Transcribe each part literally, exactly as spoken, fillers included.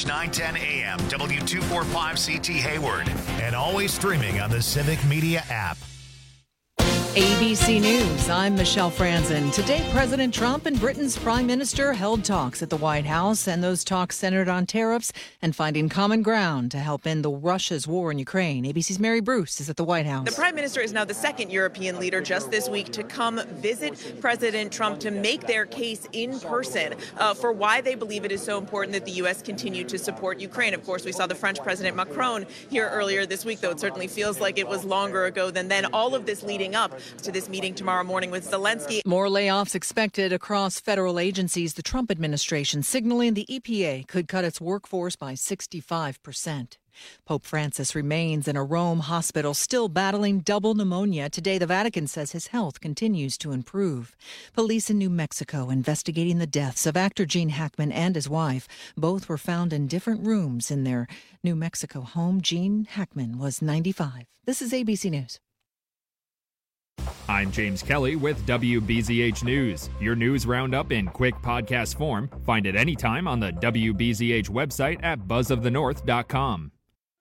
nine ten A M, W two forty-five C T Hayward, and always streaming on the Civic Media app. A B C News, I'm Michelle Franzen. Today, President Trump and Britain's Prime Minister held talks at the White House, and those talks centered on tariffs and finding common ground to help end the Russia's war in Ukraine. A B C's Mary Bruce is at the White House. The Prime Minister is now the second European leader just this week to come visit President Trump to make their case in person uh, for why they believe it is so important that the U S continue to support Ukraine. Of course, we saw the French President Macron here earlier this week, though it certainly feels like it was longer ago than then. All of this leading up to this meeting tomorrow morning with Zelensky. More layoffs expected across federal agencies. The Trump administration signaling the E P A could cut its workforce by sixty-five percent. Pope Francis remains in a Rome hospital, still battling double pneumonia. Today, the Vatican says his health continues to improve. Police in New Mexico investigating the deaths of actor Gene Hackman and his wife. Both were found in different rooms in their New Mexico home. Gene Hackman was ninety-five. This is A B C News. I'm James Kelly with W B Z H News. Your news roundup in quick podcast form. Find it anytime on the W B Z H website at buzz of the north dot com.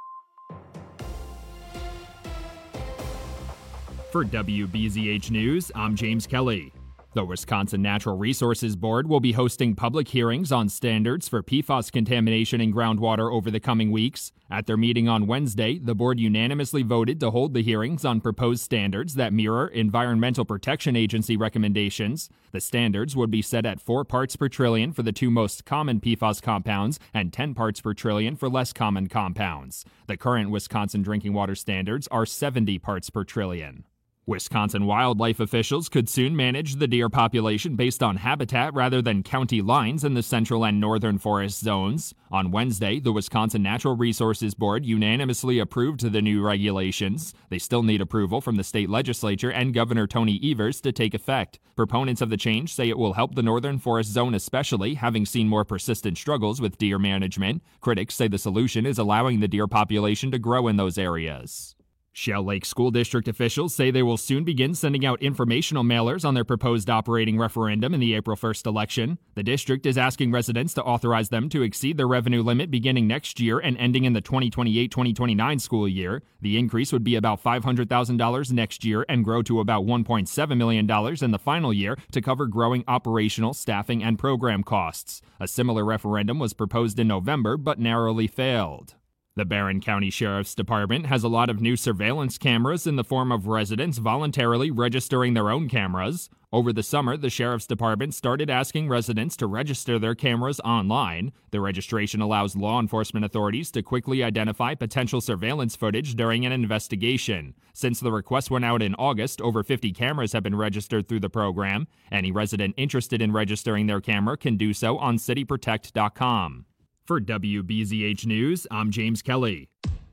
For W B Z H News, I'm James Kelly. The Wisconsin Natural Resources Board will be hosting public hearings on standards for P FAS contamination in groundwater over the coming weeks. At their meeting on Wednesday, the board unanimously voted to hold the hearings on proposed standards that mirror Environmental Protection Agency recommendations. The standards would be set at four parts per trillion for the two most common P FAS compounds and ten parts per trillion for less common compounds. The current Wisconsin drinking water standards are seventy parts per trillion. Wisconsin wildlife officials could soon manage the deer population based on habitat rather than county lines in the central and northern forest zones. On Wednesday, the Wisconsin Natural Resources Board unanimously approved the new regulations. They still need approval from the state legislature and Governor Tony Evers to take effect. Proponents of the change say it will help the northern forest zone especially, having seen more persistent struggles with deer management. Critics say the solution is allowing the deer population to grow in those areas. Shell Lake School District officials say they will soon begin sending out informational mailers on their proposed operating referendum in the April first election. The district is asking residents to authorize them to exceed their revenue limit beginning next year and ending in the twenty twenty-eight twenty twenty-nine school year. The increase would be about five hundred thousand dollars next year and grow to about one point seven million dollars in the final year to cover growing operational, staffing, and program costs. A similar referendum was proposed in November but narrowly failed. The Barron County Sheriff's Department has a lot of new surveillance cameras in the form of residents voluntarily registering their own cameras. Over the summer, the Sheriff's Department started asking residents to register their cameras online. The registration allows law enforcement authorities to quickly identify potential surveillance footage during an investigation. Since the request went out in August, over fifty cameras have been registered through the program. Any resident interested in registering their camera can do so on city protect dot com. For W B Z H News, I'm James Kelly.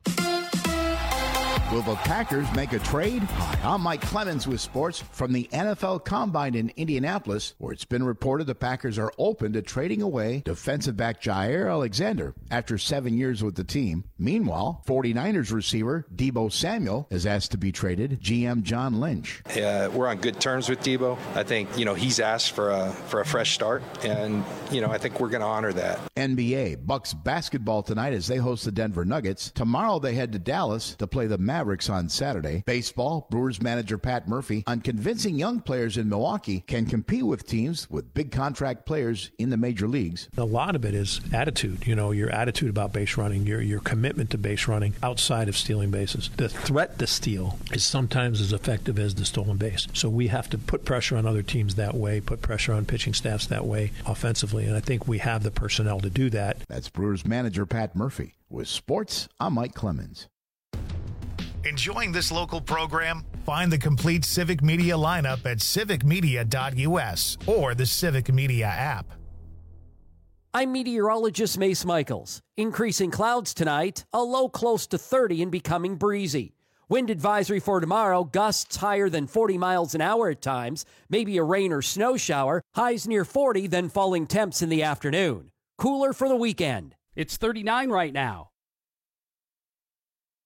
Will the Packers make a trade? Hi, I'm Mike Clemens with sports from the N F L Combine in Indianapolis, where it's been reported the Packers are open to trading away defensive back Jair Alexander after seven years with the team. Meanwhile, forty-niners receiver Deebo Samuel is asked to be traded. G M John Lynch. Uh, we're on good terms with Deebo. I think, you know, he's asked for a for a fresh start, and, you know, I think we're going to honor that. N B A, Bucks basketball tonight as they host the Denver Nuggets. Tomorrow they head to Dallas to play the Mavericks on Saturday. Baseball, Brewers manager Pat Murphy on convincing young players in Milwaukee can compete with teams with big contract players in the major leagues. A lot of it is attitude, you know, your attitude about base running, your your commitment to base running outside of stealing bases. The threat to steal is sometimes as effective as the stolen base. So we have to put pressure on other teams that way, put pressure on pitching staffs that way offensively, and I think we have the personnel to do that. That's Brewers manager Pat Murphy. With sports, I'm Mike Clemens. Enjoying this local program? Find the complete Civic Media lineup at civic media dot u s or the Civic Media app. I'm meteorologist Mace Michaels. Increasing clouds tonight, a low close to thirty and becoming breezy. Wind advisory for tomorrow, gusts higher than forty miles an hour at times, maybe a rain or snow shower, highs near forty, then falling temps in the afternoon. Cooler for the weekend. It's thirty-nine right now.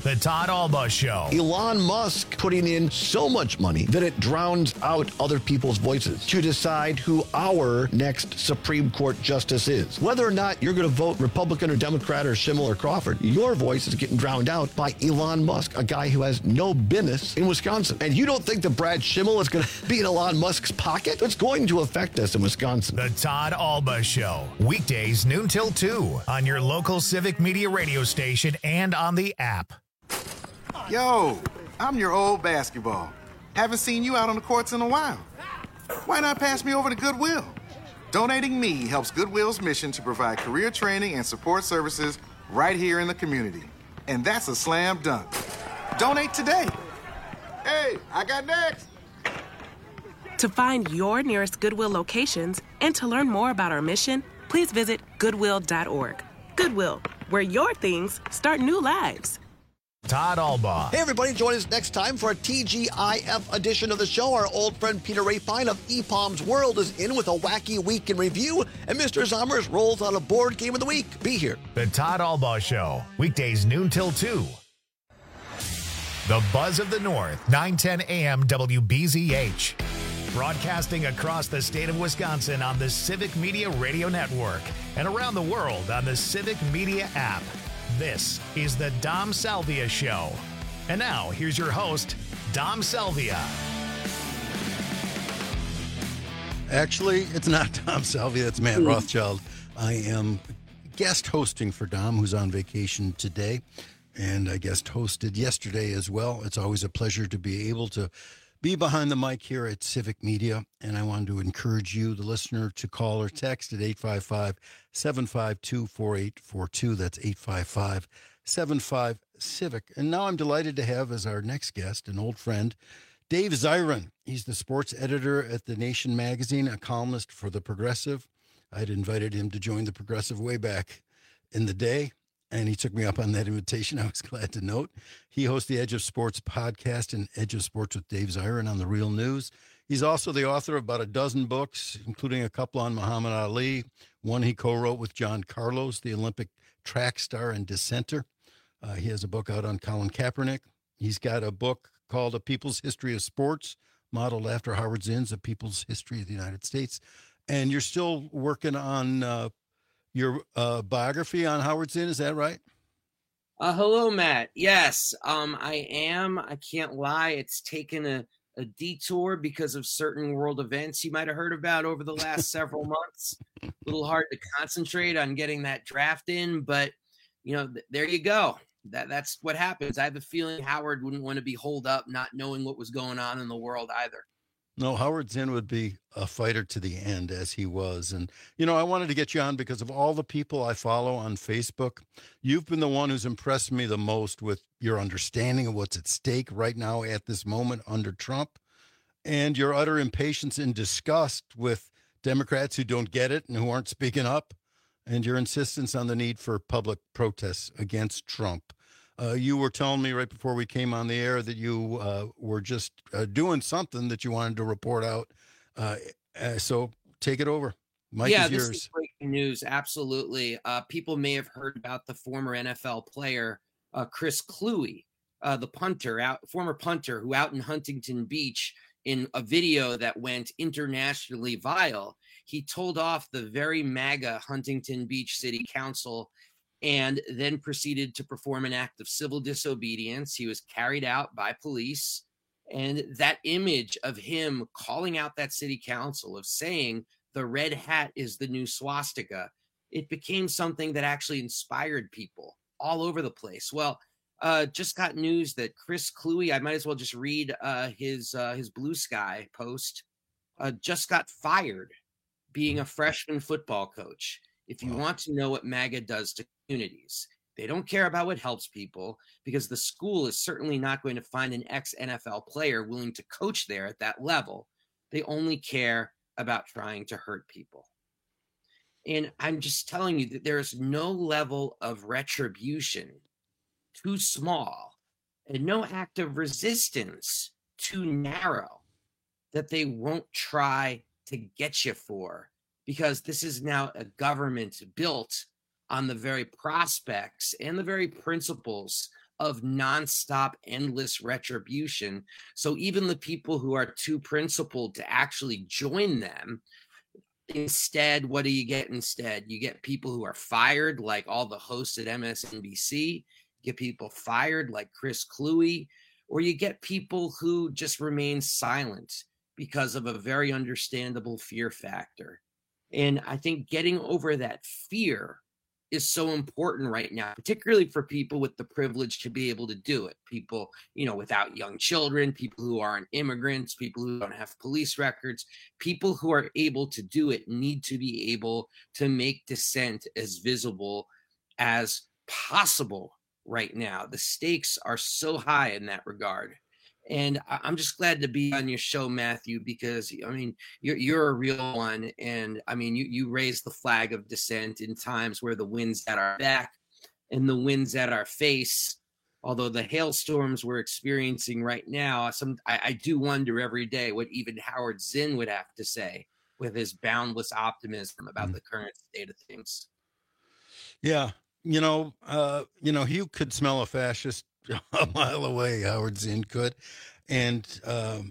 The Todd Alba Show. Elon Musk putting in so much money that it drowns out other people's voices to decide who our next Supreme Court justice is. Whether or not you're going to vote Republican or Democrat or Schimmel or Crawford, your voice is getting drowned out by Elon Musk, a guy who has no business in Wisconsin. And you don't think that Brad Schimmel is going to be in Elon Musk's pocket? It's going to affect us in Wisconsin. The Todd Alba Show. Weekdays noon till two on your local Civic Media radio station and on the app. Yo, I'm your old basketball. Haven't seen you out on the courts in a while. Why not pass me over to Goodwill? Donating me helps Goodwill's mission to provide career training and support services right here in the community. And that's a slam dunk. Donate today. Hey, I got next. To find your nearest Goodwill locations and to learn more about our mission, please visit goodwill dot org. Goodwill, where your things start new lives. Todd Alba. Hey, everybody, join us next time for a T G I F edition of the show. Our old friend Peter Rapine of E P O M's World is in with a wacky week in review, and Mister Zommers rolls out a board game of the week. Be here. The Todd Alba Show. Weekdays noon till two. The Buzz of the North, nine ten a.m. W B Z H. Broadcasting across the state of Wisconsin on the Civic Media Radio Network and around the world on the Civic Media app. This is the Dom Salvia Show. And now, here's your host, Dom Salvia. Actually, it's not Dom Salvia, it's Matt Rothschild. I am guest hosting for Dom, who's on vacation today, and I guest hosted yesterday as well. It's always a pleasure to be able to be behind the mic here at Civic Media, and I wanted to encourage you, the listener, to call or text at eight five five, seven five two, four eight four two. That's eight five five, seven five, CIVIC. And now I'm delighted to have as our next guest an old friend, Dave Zirin. He's the sports editor at The Nation magazine, a columnist for The Progressive. I'd invited him to join The Progressive way back in the day, and he took me up on that invitation. I was glad to note. He hosts the Edge of Sports podcast and Edge of Sports with Dave Zirin on The Real News. He's also the author of about a dozen books, including a couple on Muhammad Ali. One he co-wrote with John Carlos, the Olympic track star and dissenter. Uh, he has a book out on Colin Kaepernick. He's got a book called A People's History of Sports, modeled after Howard Zinn's A People's History of the United States. And you're still working on uh, your uh, biography on Howard Zinn, is that right? Uh, hello, Matt. Yes, um, I am. I can't lie. It's taken a, a detour because of certain world events you might have heard about over the last several months. A little hard to concentrate on getting that draft in, but, you know, th- there you go. That That's what happens. I have a feeling Howard wouldn't want to be holed up not knowing what was going on in the world either. No, Howard Zinn would be a fighter to the end, as he was. And, you know, I wanted to get you on because of all the people I follow on Facebook. You've been the one who's impressed me the most with your understanding of what's at stake right now at this moment under Trump, and your utter impatience and disgust with Democrats who don't get it and who aren't speaking up, and your insistence on the need for public protests against Trump. Uh, you were telling me right before we came on the air that you uh, were just uh, doing something that you wanted to report out. Uh, uh, so take it over. Mike yeah, is this yours. is breaking news. Absolutely. Uh, people may have heard about the former N F L player, uh, Chris Kluwe, uh, the punter, out, former punter who out in Huntington Beach in a video that went internationally viral. He told off the very MAGA Huntington Beach City Council and then proceeded to perform an act of civil disobedience. He was carried out by police. And that image of him calling out that city council, of saying the red hat is the new swastika, it became something that actually inspired people all over the place. Well, uh, just got news that Chris Kluwe, I might as well just read uh, his uh, his Blue Sky post, uh, just got fired being a freshman football coach. If you want to know what MAGA does to communities, they don't care about what helps people, because the school is certainly not going to find an ex-N F L player willing to coach there at that level. They only care about trying to hurt people. And I'm just telling you that there's no level of retribution too small and no act of resistance too narrow that they won't try to get you for, because this is now a government built on the very prospects and the very principles of nonstop, endless retribution. So even the people who are too principled to actually join them, instead, what do you get instead? You get people who are fired, like all the hosts at M S N B C, you get people fired like Chris Cluey, or you get people who just remain silent because of a very understandable fear factor. And I think getting over that fear is so important right now, particularly for people with the privilege to be able to do it. People, you know, without young children, people who aren't immigrants, people who don't have police records, people who are able to do it need to be able to make dissent as visible as possible right now. The stakes are so high in that regard. And I'm just glad to be on your show, Matthew, because, I mean, you're, you're a real one. And I mean, you, you raise the flag of dissent in times where the wind's at our back and the wind's at our face. Although the hailstorms we're experiencing right now, some I, I do wonder every day what even Howard Zinn would have to say with his boundless optimism about mm. the current state of things. Yeah. You know, uh, you know, you could smell a fascist a mile away, Howard Zinn could. And, um,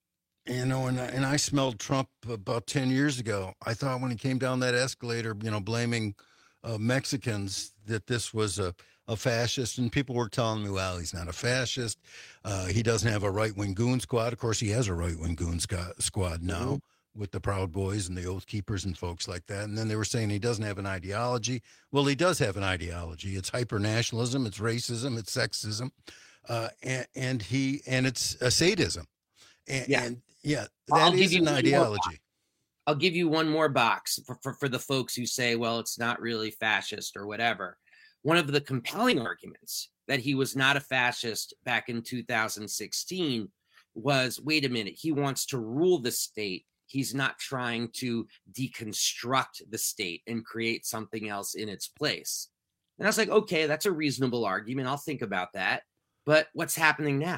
you know, and, and I smelled Trump about ten years ago. I thought when he came down that escalator, you know, blaming uh, Mexicans, that this was a, a fascist. And people were telling me, well, he's not a fascist. Uh, he doesn't have a right-wing goon squad. Of course, he has a right-wing goon sc- squad now. Mm-hmm. with the Proud Boys and the Oath Keepers and folks like that. And then they were saying he doesn't have an ideology. Well, he does have an ideology. It's hyper-nationalism, it's racism, it's sexism, uh, and, and he and it's a sadism. And yeah, and, yeah that I'll is an ideology. I'll give you one more box for, for, for the folks who say, well, it's not really fascist or whatever. One of the compelling arguments that he was not a fascist back in two thousand sixteen was, wait a minute, he wants to rule the state. He's not trying to deconstruct the state and create something else in its place. And I was like, okay, that's a reasonable argument. I'll think about that. But what's happening now?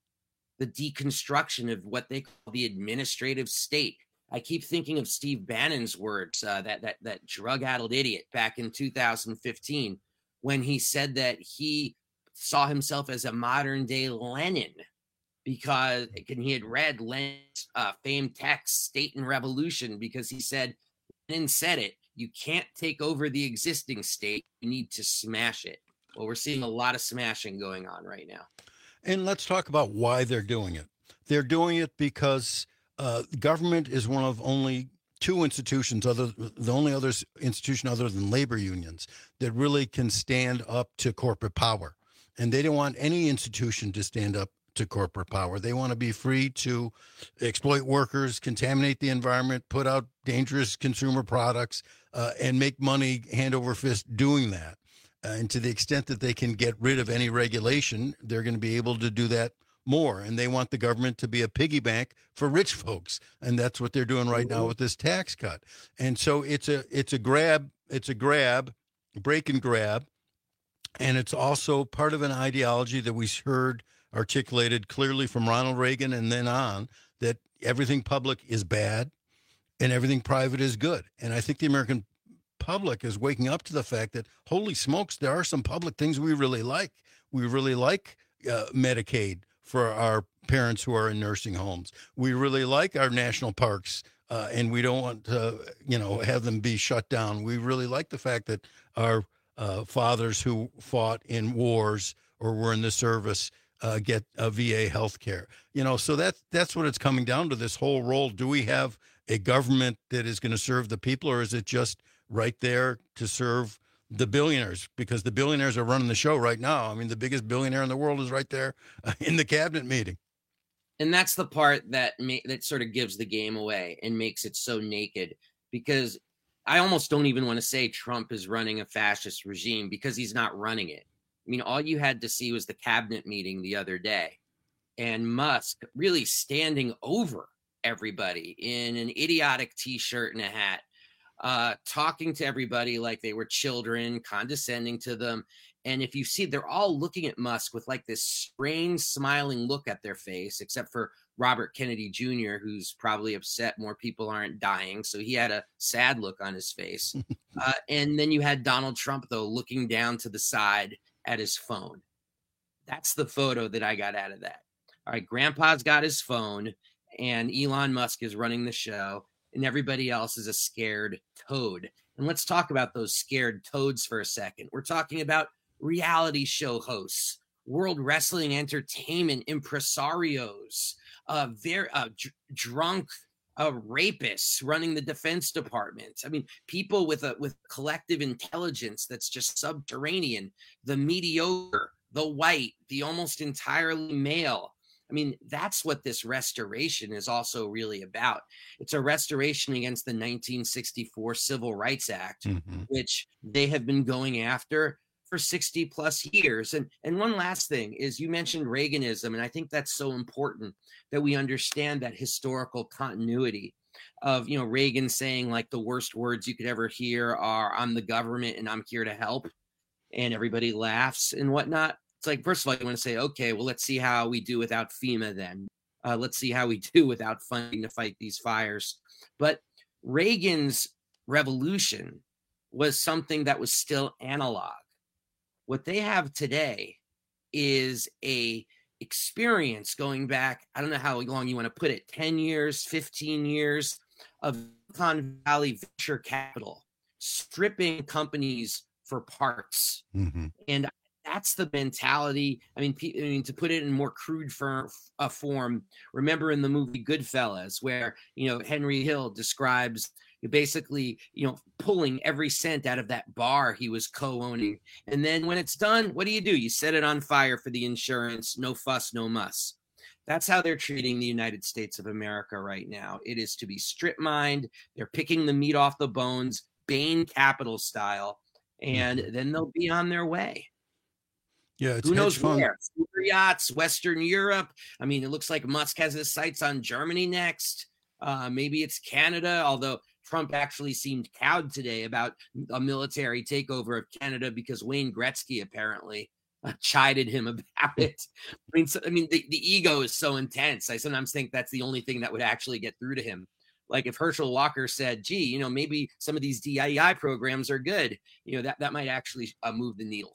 The deconstruction of what they call the administrative state. I keep thinking of Steve Bannon's words, uh, that, that, that drug-addled idiot back in two thousand fifteen, when he said that he saw himself as a modern-day Lenin, because he had read Lenin's uh, famed text, State and Revolution, because he said, Lenin said it, you can't take over the existing state, you need to smash it. Well, we're seeing a lot of smashing going on right now. And let's talk about why they're doing it. They're doing it because uh, government is one of only two institutions, other the only other institution other than labor unions, that really can stand up to corporate power. And they don't want any institution to stand up to corporate power. They want to be free to exploit workers, contaminate the environment, put out dangerous consumer products, uh, and make money hand over fist doing that. Uh, and to the extent that they can get rid of any regulation, they're going to be able to do that more. And they want the government to be a piggy bank for rich folks. And that's what they're doing right now with this tax cut. And so it's a it's a grab, it's a grab, break and grab. And it's also part of an ideology that we heard articulated clearly from Ronald Reagan and then on, that everything public is bad and everything private is good. And I think the American public is waking up to the fact that, holy smokes, there are some public things we really like. We really like uh, Medicaid for our parents who are in nursing homes. We really like our national parks, uh, and we don't want to, you know, have them be shut down. We really like the fact that our uh, fathers who fought in wars or were in the service Uh, get a V A health care. You know, so that, that's what it's coming down to, this whole role. Do we have a government that is going to serve the people, or is it just right there to serve the billionaires? Because the billionaires are running the show right now. I mean, the biggest billionaire in the world is right there uh, in the cabinet meeting. And that's the part that ma- that sort of gives the game away and makes it so naked, because I almost don't even want to say Trump is running a fascist regime, because he's not running it. I mean, all you had to see was the cabinet meeting the other day, and Musk really standing over everybody in an idiotic T-shirt and a hat, uh, talking to everybody like they were children, condescending to them. And if you see, they're all looking at Musk with like this strange smiling look at their face, except for Robert Kennedy Junior, who's probably upset more people aren't dying. So he had a sad look on his face. uh, and then you had Donald Trump, though, looking down to the side at his phone. That's the photo that I got out of that. All right, Grandpa's got his phone, and Elon Musk is running the show, and everybody else is a scared toad. And let's talk about those scared toads for a second. We're talking about reality show hosts, World Wrestling Entertainment impresarios, uh, very uh, dr- drunk uh, rapists running the Defense Department. I mean, people with a with collective intelligence that's just subterranean, the mediocre, the white, the almost entirely male. I mean, that's what this restoration is also really about. It's a restoration against the nineteen sixty-four Civil Rights Act, mm-hmm. which they have been going after for sixty plus years. And, and one last thing is, you mentioned Reaganism, and I think that's so important that we understand that historical continuity of, you know, Reagan saying like the worst words you could ever hear are, "I'm the government and I'm here to help," and everybody laughs and whatnot. It's like, first of all, you want to say, okay, well, let's see how we do without FEMA then. Uh, let's see how we do without funding to fight these fires. But Reagan's revolution was something that was still analog. What they have today is a experience going back, I don't know how long you want to put it, ten years, fifteen years of Silicon Valley venture capital, stripping companies for parts. Mm-hmm. And that's the mentality. I mean, I mean, to put it in more crude for, uh, form, remember in the movie Goodfellas, where, you know, Henry Hill describes basically, you know, pulling every cent out of that bar he was co-owning. And then when it's done, what do you do? You set it on fire for the insurance. No fuss, no muss. That's how they're treating the United States of America right now. It is to be strip mined. They're picking the meat off the bones, Bain Capital style, and then they'll be on their way. Yeah, it's who knows fun. where? Super yachts, Western Europe. I mean, it looks like Musk has his sights on Germany next. Uh, maybe it's Canada, although Trump actually seemed cowed today about a military takeover of Canada because Wayne Gretzky apparently uh, chided him about it. I mean, so, I mean, the, the ego is so intense. I sometimes think that's the only thing that would actually get through to him. Like if Herschel Walker said, gee, you know, maybe some of these D E I programs are good, you know, that, that might actually uh, move the needle.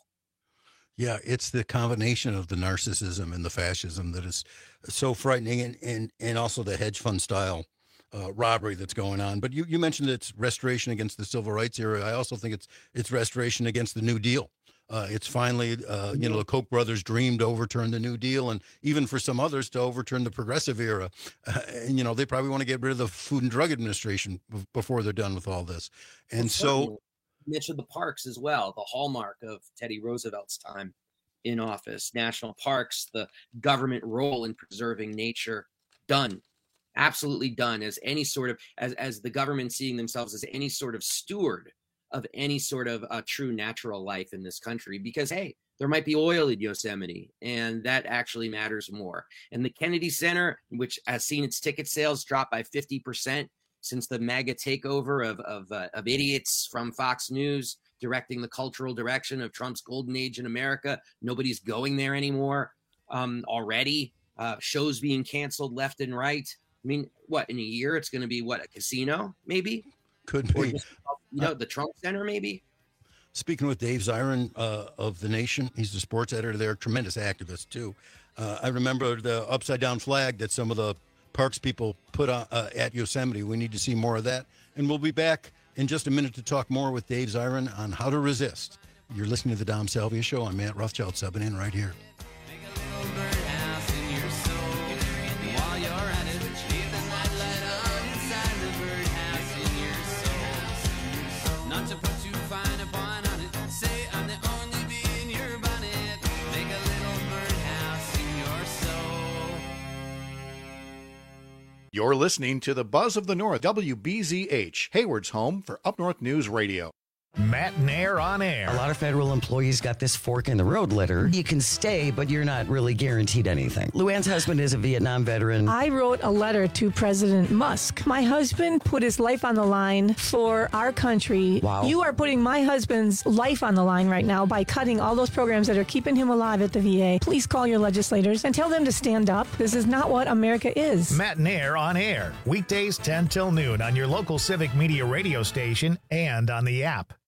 Yeah, it's the combination of the narcissism and the fascism that is so frightening, and, and, and also the hedge fund style uh, robbery that's going on. But you, you mentioned it's restoration against the civil rights era. I also think it's it's restoration against the New Deal. Uh, it's finally, uh, you know, the Koch brothers dreamed to overturn the New Deal, and even for some others to overturn the progressive era. Uh, and, you know, they probably want to get rid of the Food and Drug Administration b- before they're done with all this. And well, so... mentioned the parks as well, the hallmark of Teddy Roosevelt's time in office. National parks, the government role in preserving nature, done, absolutely done as any sort of, as, as the government seeing themselves as any sort of steward of any sort of uh, true natural life in this country. Because, hey, there might be oil in Yosemite, and that actually matters more. And the Kennedy Center, which has seen its ticket sales drop by fifty percent, since the MAGA takeover of of, uh, of idiots from Fox News directing the cultural direction of Trump's golden age in America. Nobody's going there anymore um, already. Uh, shows being canceled left and right. I mean, what, in a year it's going to be, what, a casino maybe? Could be. Or just, you know, the Trump Center maybe? Speaking with Dave Zirin uh, of The Nation, he's the sports editor there, tremendous activist too. Uh, I remember the upside down flag that some of the parks people put on, uh, at Yosemite. We need to see more of that. And we'll be back in just a minute to talk more with Dave Zirin on how to resist. You're listening to the Dom Salvia Show. I'm Matt Rothschild, subbing in right here. You're listening to the Buzz of the North, W B Z H, Hayward's home for Up North News Radio. Matt Nair on air. A lot of federal employees got this fork in the road letter. You can stay, but you're not really guaranteed anything. Luann's husband is a Vietnam veteran. I wrote a letter to President Musk. My husband put his life on the line for our country. Wow. You are putting my husband's life on the line right now by cutting all those programs that are keeping him alive at the V A. Please call your legislators and tell them to stand up. This is not what America is. Matt Nair on air. Weekdays ten till noon on your local Civic Media radio station and on the app.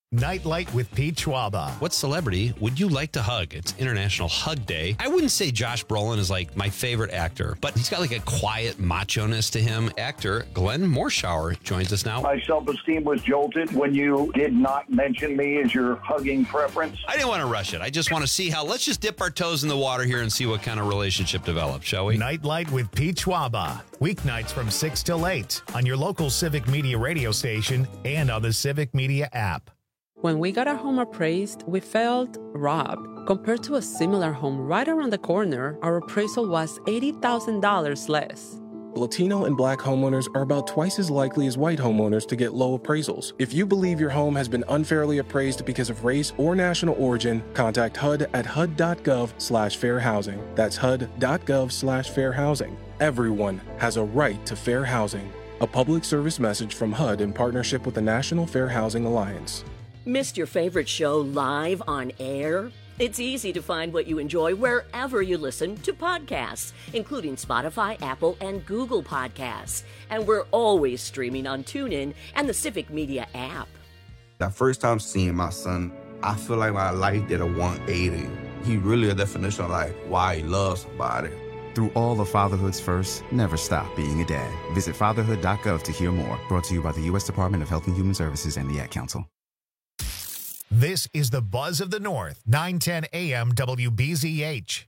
Nightlight with Pete Schwaba. What celebrity would you like to hug? It's International Hug Day. I wouldn't say Josh Brolin is like my favorite actor, but he's got like a quiet macho-ness to him. Actor Glenn Morshower joins us now. My self-esteem was jolted when you did not mention me as your hugging preference. I didn't want to rush it. I just want to see how, let's just dip our toes in the water here and see what kind of relationship develops, shall we? Nightlight with Pete Schwaba. Weeknights from six till eight on your local Civic Media radio station and on the Civic Media app. When we got our home appraised, we felt robbed. Compared to a similar home right around the corner, our appraisal was eighty thousand dollars less. Latino and Black homeowners are about twice as likely as white homeowners to get low appraisals. If you believe your home has been unfairly appraised because of race or national origin, contact H U D at H U D dot gov slash fair housing. That's H U D dot gov slash fair housing. Everyone has a right to fair housing. A public service message from H U D in partnership with the National Fair Housing Alliance. Missed your favorite show live on air? It's easy to find what you enjoy wherever you listen to podcasts, including Spotify, Apple, and Google Podcasts. And we're always streaming on TuneIn and the Civic Media app. That first time seeing my son, I feel like my life did a one eighty. He really a definition of like why he loves somebody. Through all of fatherhood's first, never stop being a dad. Visit fatherhood dot gov to hear more. Brought to you by the U S Department of Health and Human Services and the Ad Council. This is the Buzz of the North, nine ten A M W B Z H.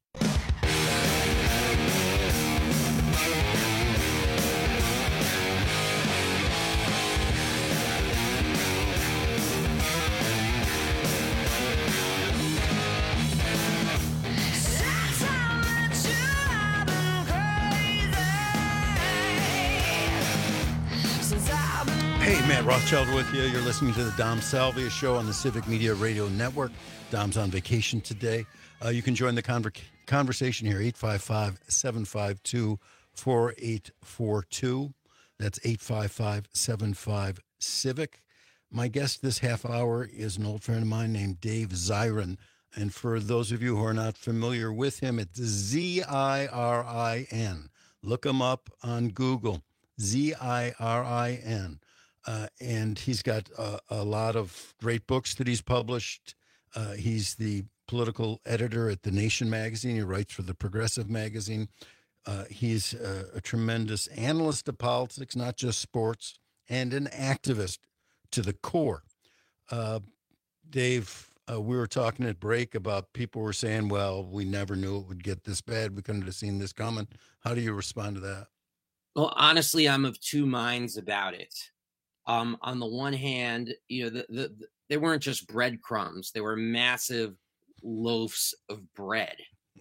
Hey, Matt Rothschild with you. You're listening to the Dom Salvia Show on the Civic Media Radio Network. Dom's on vacation today. Uh, you can join the conver- conversation here, eight five five, seven five two, four eight four two. That's eight five five, seven five, CIVIC. My guest this half hour is an old friend of mine named Dave Zirin. And for those of you who are not familiar with him, it's Z I R I N. Look him up on Google, Z I R I N. Uh, and he's got uh, a lot of great books that he's published. Uh, he's the political editor at The Nation magazine. He writes for the Progressive magazine. Uh, he's a, a tremendous analyst of politics, not just sports, and an activist to the core. Uh, Dave, uh, we were talking at break about people were saying, well, we never knew it would get this bad. We couldn't have seen this coming. How do you respond to that? Well, honestly, I'm of two minds about it. Um, on the one hand, you know, the, the, the, they weren't just breadcrumbs. They were massive loaves of bread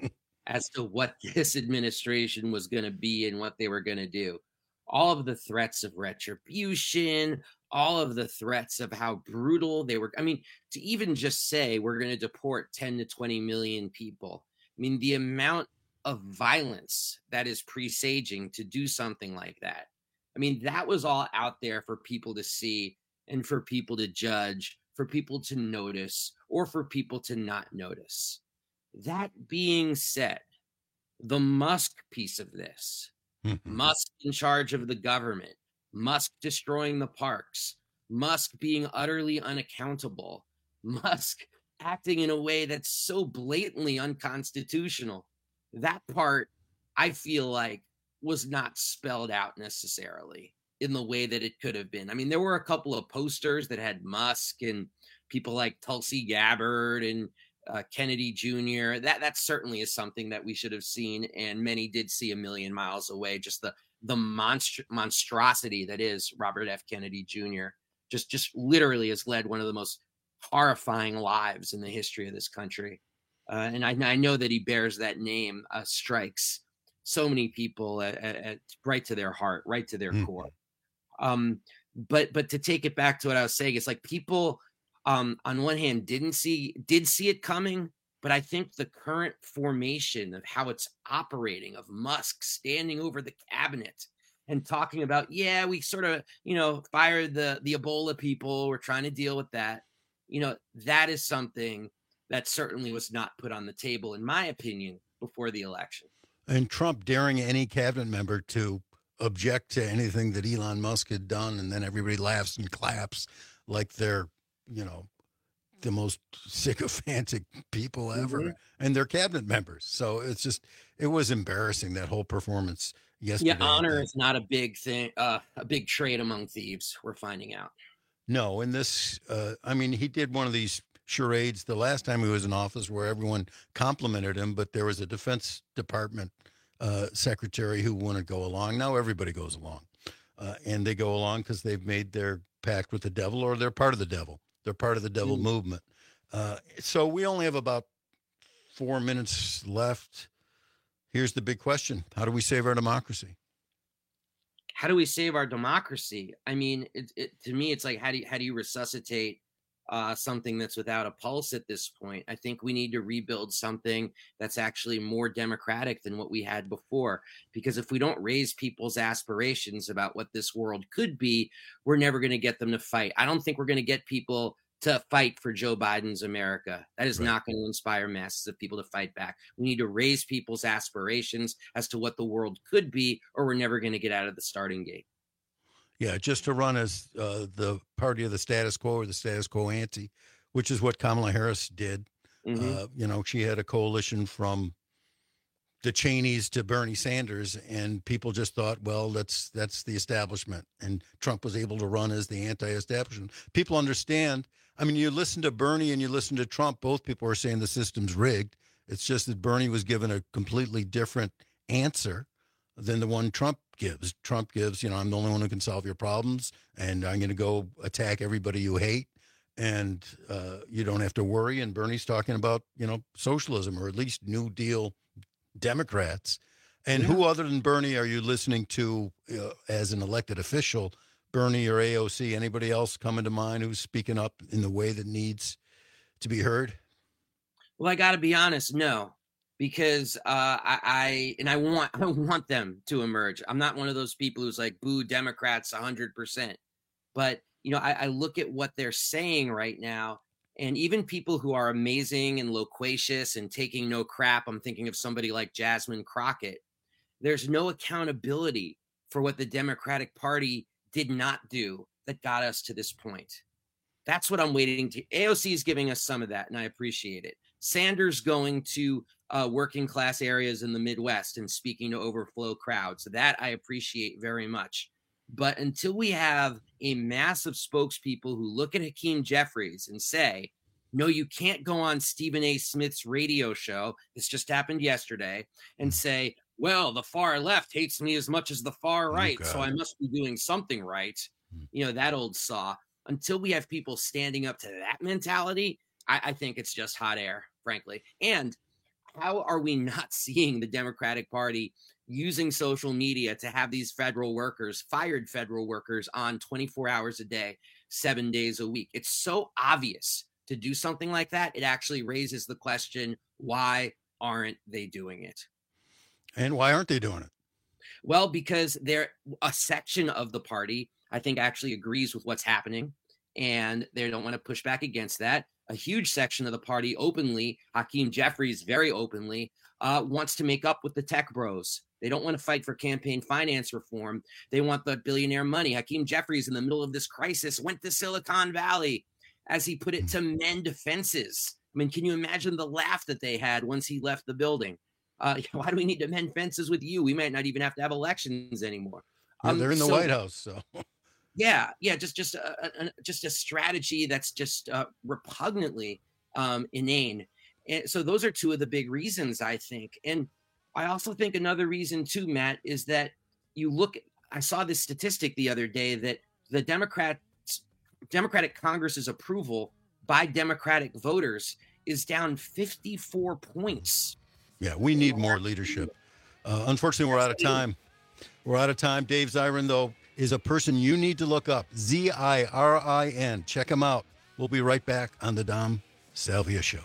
as to what this administration was going to be and what they were going to do. All of the threats of retribution, all of the threats of how brutal they were. I mean, to even just say we're going to deport ten to twenty million people. I mean, the amount of violence that is presaging to do something like that. I mean, that was all out there for people to see and for people to judge, for people to notice, or for people to not notice. That being said, the Musk piece of this, Musk in charge of the government, Musk destroying the parks, Musk being utterly unaccountable, Musk acting in a way that's so blatantly unconstitutional. That part, I feel like, was not spelled out necessarily in the way that it could have been. I mean, there were a couple of posters that had Musk and people like Tulsi Gabbard and uh, Kennedy Junior That that certainly is something that we should have seen, and many did see a million miles away. Just the the monstr- monstrosity that is Robert F. Kennedy Junior Just just literally has led one of the most horrifying lives in the history of this country, uh, and I, I know that he bears that name. Uh, strikes so many people at, at, at right to their heart, right to their mm. core. Um, but but to take it back to what I was saying, it's like people um, on one hand didn't see did see it coming, but I think the current formation of how it's operating, of Musk standing over the cabinet and talking about, yeah, we sort of, you know, fired the the Ebola people, we're trying to deal with that. You know, that is something that certainly was not put on the table, in my opinion, before the election. And Trump daring any cabinet member to object to anything that Elon Musk had done, and then everybody laughs and claps like they're, you know, the most sycophantic people ever, mm-hmm. and they're cabinet members. So it's just, it was embarrassing, that whole performance yesterday. Yeah, honor is not a big thing, uh, a big trait among thieves, we're finding out. No, and this, uh, I mean, he did one of these charades the last time he was in office where everyone complimented him, but there was a Defense Department uh, secretary who wouldn't go along. Now everybody goes along, uh, and they go along because they've made their pact with the devil, or they're part of the devil. They're part of the devil mm. movement. Uh, so we only have about four minutes left. Here's the big question. How do we save our democracy? How do we save our democracy? I mean, it, it, to me, it's like, how do you, how do you resuscitate uh, something that's without a pulse at this point? I think we need to rebuild something that's actually more democratic than what we had before. Because if we don't raise people's aspirations about what this world could be, we're never going to get them to fight. I don't think we're going to get people to fight for Joe Biden's America. That is right. not going to inspire masses of people to fight back. We need to raise people's aspirations as to what the world could be, or we're never going to get out of the starting gate. Yeah, just to run as uh, the party of the status quo, or the status quo ante, which is what Kamala Harris did. Mm-hmm. Uh, you know, she had a coalition from the Cheneys to Bernie Sanders, and people just thought, well, that's that's the establishment. And Trump was able to run as the anti-establishment. People understand. I mean, you listen to Bernie and you listen to Trump, both people are saying the system's rigged. It's just that Bernie was given a completely different answer than the one Trump gives. Trump gives, you know, I'm the only one who can solve your problems, and I'm going to go attack everybody you hate, and uh, you don't have to worry. And Bernie's talking about, you know, socialism, or at least New Deal Democrats. And yeah. who other than Bernie are you listening to uh, as an elected official? Bernie or A O C? Anybody else coming to mind who's speaking up in the way that needs to be heard? Well, I got to be honest, no, because uh, I, I and I want I want them to emerge. I'm not one of those people who's like, boo Democrats one hundred percent. But, you know, I, I look at what they're saying right now. And even people who are amazing and loquacious and taking no crap, I'm thinking of somebody like Jasmine Crockett. There's no accountability for what the Democratic Party did not do that got us to this point. That's what I'm waiting to. A O C is giving us some of that, and I appreciate it. Sanders going to uh, working class areas in the Midwest and speaking to overflow crowds. That I appreciate very much. But until we have a mass of spokespeople who look at Hakeem Jeffries and say, no, you can't go on Stephen A. Smith's radio show, this just happened yesterday, and say, well, the far left hates me as much as the far right, oh, so I must be doing something right. You know, that old saw. Until we have people standing up to that mentality, I, I think it's just hot air, frankly. And how are we not seeing the Democratic Party using social media to have these federal workers, fired federal workers, on twenty-four hours a day, seven days a week? It's so obvious to do something like that. It actually raises the question, why aren't they doing it? And why aren't they doing it? Well, because they're a section of the party, I think, actually agrees with what's happening, and they don't want to push back against that. A huge section of the party openly, Hakeem Jeffries very openly, uh, wants to make up with the tech bros. They don't want to fight for campaign finance reform. They want the billionaire money. Hakeem Jeffries, in the middle of this crisis, went to Silicon Valley, as he put it, to mend fences. I mean, can you imagine the laugh that they had once he left the building? Uh, why do we need to mend fences with you? We might not even have to have elections anymore. Yeah, they're in the um, so, White House, so yeah, yeah, just just a, a just a strategy that's just uh, repugnantly um, inane. And so those are two of the big reasons, I think. And I also think another reason too, Matt, is that you look. I saw this statistic the other day that the Democrats, Democratic Congress's approval by Democratic voters is down fifty-four points. Yeah, we need more leadership. Uh, unfortunately, we're out of time. We're out of time. Dave Zirin, though, is a person you need to look up. Z I R I N. Check him out. We'll be right back on the Dom Salvia Show.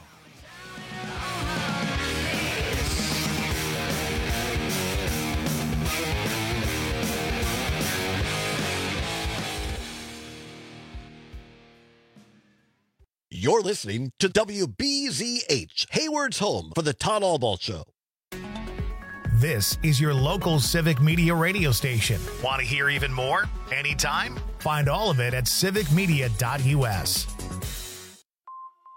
You're listening to W B Z H, Hayward's home for the Todd Albaugh Show. This is your local civic media radio station. Want to hear even more? Anytime? Find all of it at civic media dot U S.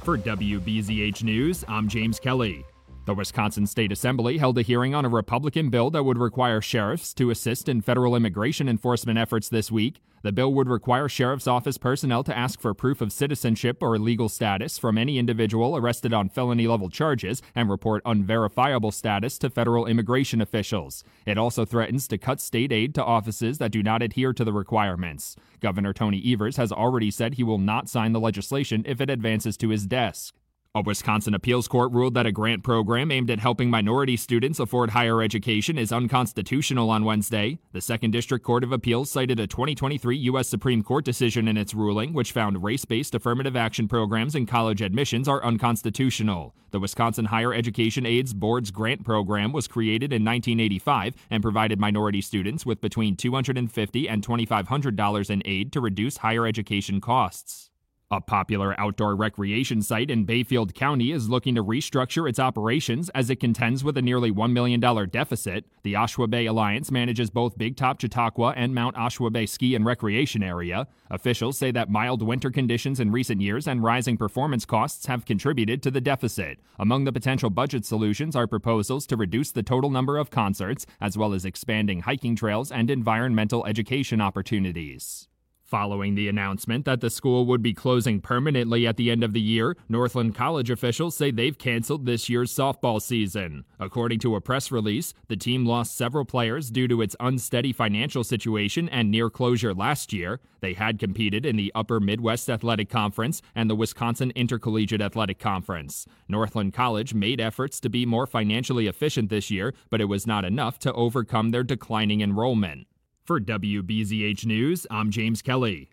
For W B Z H News, I'm James Kelly. The Wisconsin State Assembly held a hearing on a Republican bill that would require sheriffs to assist in federal immigration enforcement efforts this week. The bill would require sheriff's office personnel to ask for proof of citizenship or legal status from any individual arrested on felony-level charges and report unverifiable status to federal immigration officials. It also threatens to cut state aid to offices that do not adhere to the requirements. Governor Tony Evers has already said he will not sign the legislation if it advances to his desk. A Wisconsin appeals court ruled that a grant program aimed at helping minority students afford higher education is unconstitutional on Wednesday. The Second District Court of Appeals cited a twenty twenty-three U S Supreme Court decision in its ruling, which found race-based affirmative action programs in college admissions are unconstitutional. The Wisconsin Higher Education Aids Board's grant program was created in nineteen eighty-five and provided minority students with between two hundred fifty dollars and twenty-five hundred dollars in aid to reduce higher education costs. A popular outdoor recreation site in Bayfield County is looking to restructure its operations as it contends with a nearly one million dollars deficit. The Oshawa Bay Alliance manages both Big Top Chautauqua and Mount Oshawa Bay Ski and Recreation Area. Officials say that mild winter conditions in recent years and rising performance costs have contributed to the deficit. Among the potential budget solutions are proposals to reduce the total number of concerts, as well as expanding hiking trails and environmental education opportunities. Following the announcement that the school would be closing permanently at the end of the year, Northland College officials say they've canceled this year's softball season. According to a press release, the team lost several players due to its unsteady financial situation and near closure last year. They had competed in the Upper Midwest Athletic Conference and the Wisconsin Intercollegiate Athletic Conference. Northland College made efforts to be more financially efficient this year, but it was not enough to overcome their declining enrollment. For W B Z H News, I'm James Kelly.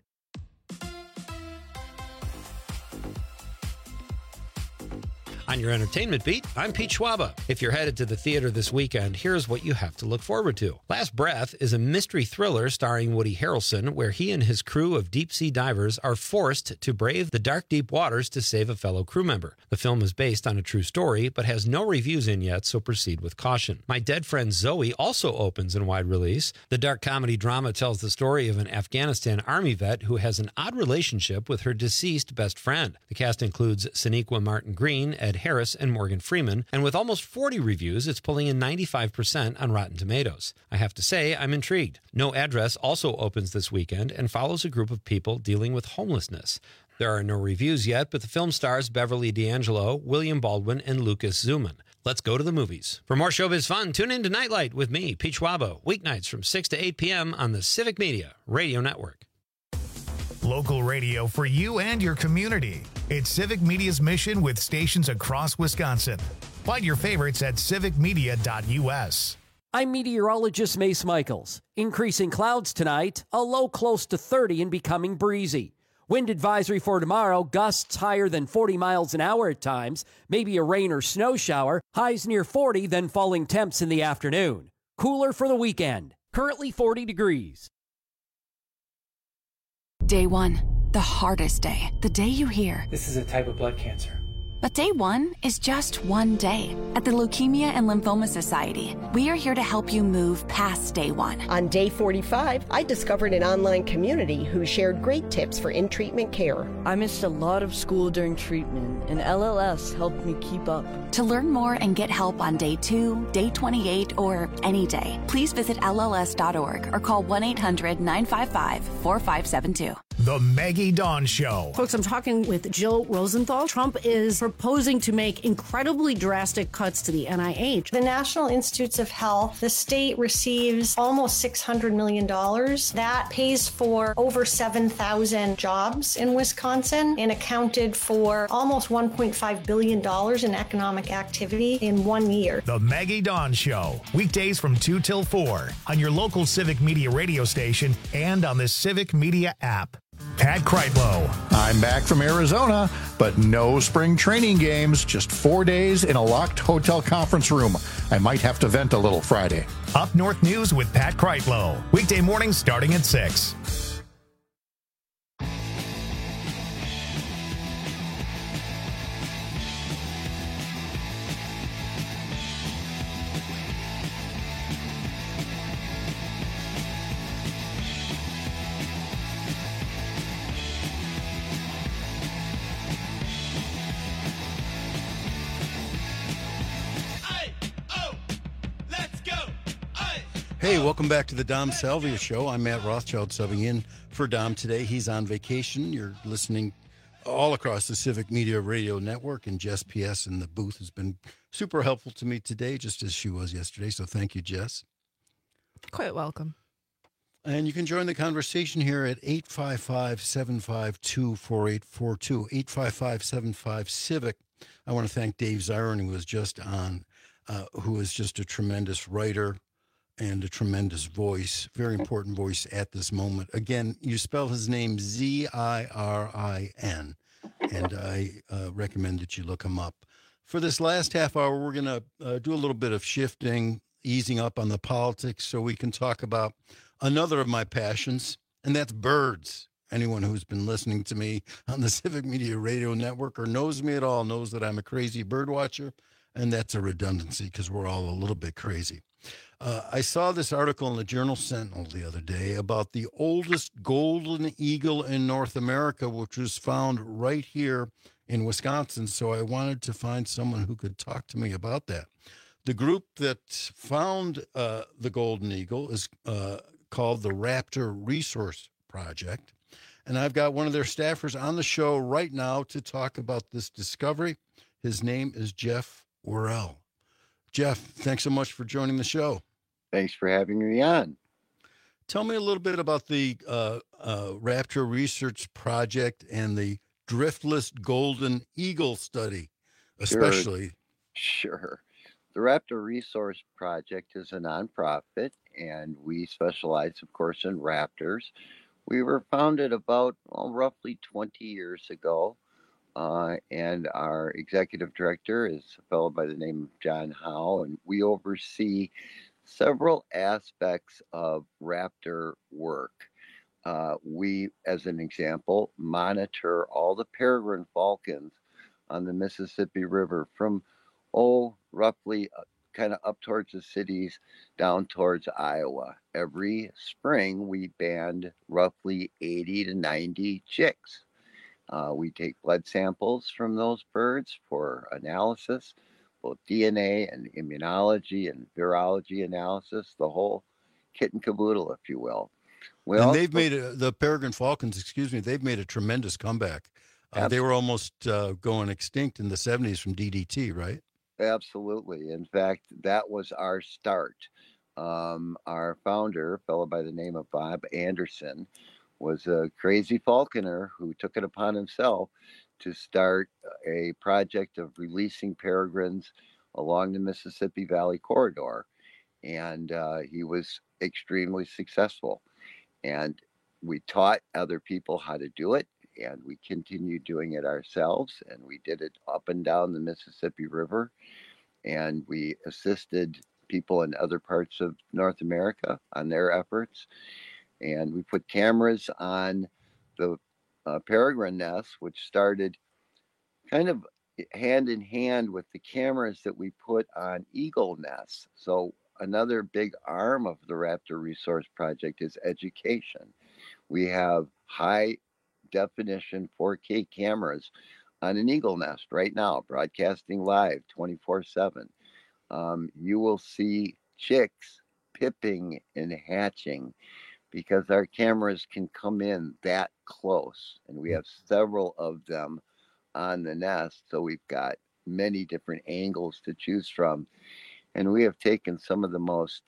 On your entertainment beat, I'm Pete Schwaba. If you're headed to the theater this weekend, here's what you have to look forward to. Last Breath is a mystery thriller starring Woody Harrelson, where he and his crew of deep-sea divers are forced to brave the dark, deep waters to save a fellow crew member. The film is based on a true story, but has no reviews in yet, so proceed with caution. My Dead Friend Zoe also opens in wide release. The dark comedy drama tells the story of an Afghanistan Army vet who has an odd relationship with her deceased best friend. The cast includes Sonequa Martin Green, Ed Harris, and Morgan Freeman, and with almost forty reviews, it's pulling in ninety-five percent on Rotten Tomatoes. I have to say, I'm intrigued. No Address also opens this weekend and follows a group of people dealing with homelessness. There are no reviews yet, but the film stars Beverly D'Angelo, William Baldwin, and Lucas Zuman. Let's go to the movies. For more showbiz fun, tune in to Nightlight with me, Pete Schwaba, weeknights from six to eight p.m. on the Civic Media Radio Network. Local radio for you and your community. It's Civic Media's mission with stations across Wisconsin. Find your favorites at civic media dot u s. I'm meteorologist Mace Michaels. Increasing clouds tonight, a low close to thirty and becoming breezy. Wind advisory for tomorrow, gusts higher than forty miles an hour at times, maybe a rain or snow shower, highs near forty, then falling temps in the afternoon. Cooler for the weekend, currently forty degrees. Day one, the hardest day, the day you hear, "This is a type of blood cancer." But day one is just one day. At the Leukemia and Lymphoma Society, we are here to help you move past day one. On day forty-five, I discovered an online community who shared great tips for in-treatment care. I missed a lot of school during treatment, and L L S helped me keep up. To learn more and get help on day two, day twenty-eight, or any day, please visit L L S dot org or call one eight hundred nine five five four five seven two. The Maggie Dawn Show. Folks, I'm talking with Jill Rosenthal. Trump is proposing to make incredibly drastic cuts to the N I H. The National Institutes of Health, the state receives almost six hundred million dollars. That pays for over seven thousand jobs in Wisconsin and accounted for almost one point five billion dollars in economic activity in one year. The Maggie Dawn Show. Weekdays from two till four on your local Civic Media radio station and on the Civic Media app. Pat Kreitlow. I'm back from Arizona, but no spring training games, just four days in a locked hotel conference room. I might have to vent a little Friday. Up North News with Pat Kreitlow. Weekday mornings starting at six. Hey, welcome back to the Dom Salvia Show. I'm Matt Rothschild subbing in for Dom today. He's on vacation. You're listening all across the Civic Media Radio Network, and Jess P S in the booth has been super helpful to me today, just as she was yesterday. So thank you, Jess. Quite welcome. And you can join the conversation here at eight five five, seven five two, four eight four two, eight five five, seven five, CIVIC. I want to thank Dave Ziron, who was just on, uh, who is just a tremendous writer and a tremendous voice, very important voice at this moment. Again, you spell his name Z I R I N, and I uh, recommend that you look him up. For this last half hour, we're going to uh, do a little bit of shifting, easing up on the politics so we can talk about another of my passions, and that's birds. Anyone who's been listening to me on the Civic Media Radio Network or knows me at all knows that I'm a crazy bird watcher, and that's a redundancy because we're all a little bit crazy. Uh, I saw this article in the Journal Sentinel the other day about the oldest golden eagle in North America, which was found right here in Wisconsin. So I wanted to find someone who could talk to me about that. The group that found uh, the golden eagle is uh, called the Raptor Resource Project. And I've got one of their staffers on the show right now to talk about this discovery. His name is Jeff Worrell. Jeff, thanks so much for joining the show. Thanks for having me on. Tell me a little bit about the uh, uh, Raptor Research Project and the Driftless Golden Eagle study, especially. Sure. sure. The Raptor Resource Project is a nonprofit, and we specialize, of course, in raptors. We were founded about well, roughly twenty years ago. Uh, and our executive director is a fellow by the name of John Howe, and we oversee several aspects of raptor work. Uh, we, as an example, monitor all the peregrine falcons on the Mississippi River from, oh, roughly uh, kind of up towards the cities down towards Iowa. Every spring, we band roughly eighty to ninety chicks. Uh, we take blood samples from those birds for analysis, both D N A and immunology and virology analysis, the whole kit and caboodle, if you will. We and also, they've made, a, the peregrine falcons, excuse me, they've made a tremendous comeback. Uh, they were almost uh, going extinct in the seventies from D D T, right? Absolutely. In fact, that was our start. Um, our founder, a fellow by the name of Bob Anderson, was a crazy falconer who took it upon himself to start a project of releasing peregrines along the Mississippi Valley corridor. And uh, he was extremely successful. And we taught other people how to do it, and we continued doing it ourselves. And we did it up and down the Mississippi River. And we assisted people in other parts of North America on their efforts. And we put cameras on the uh, peregrine nests, which started kind of hand in hand with the cameras that we put on eagle nests. So another big arm of the Raptor Resource Project is education. We have high definition four K cameras on an eagle nest right now, broadcasting live twenty-four seven. Um, you will see chicks pipping and hatching, because our cameras can come in that close, and we have several of them on the nest. So we've got many different angles to choose from. And we have taken some of the most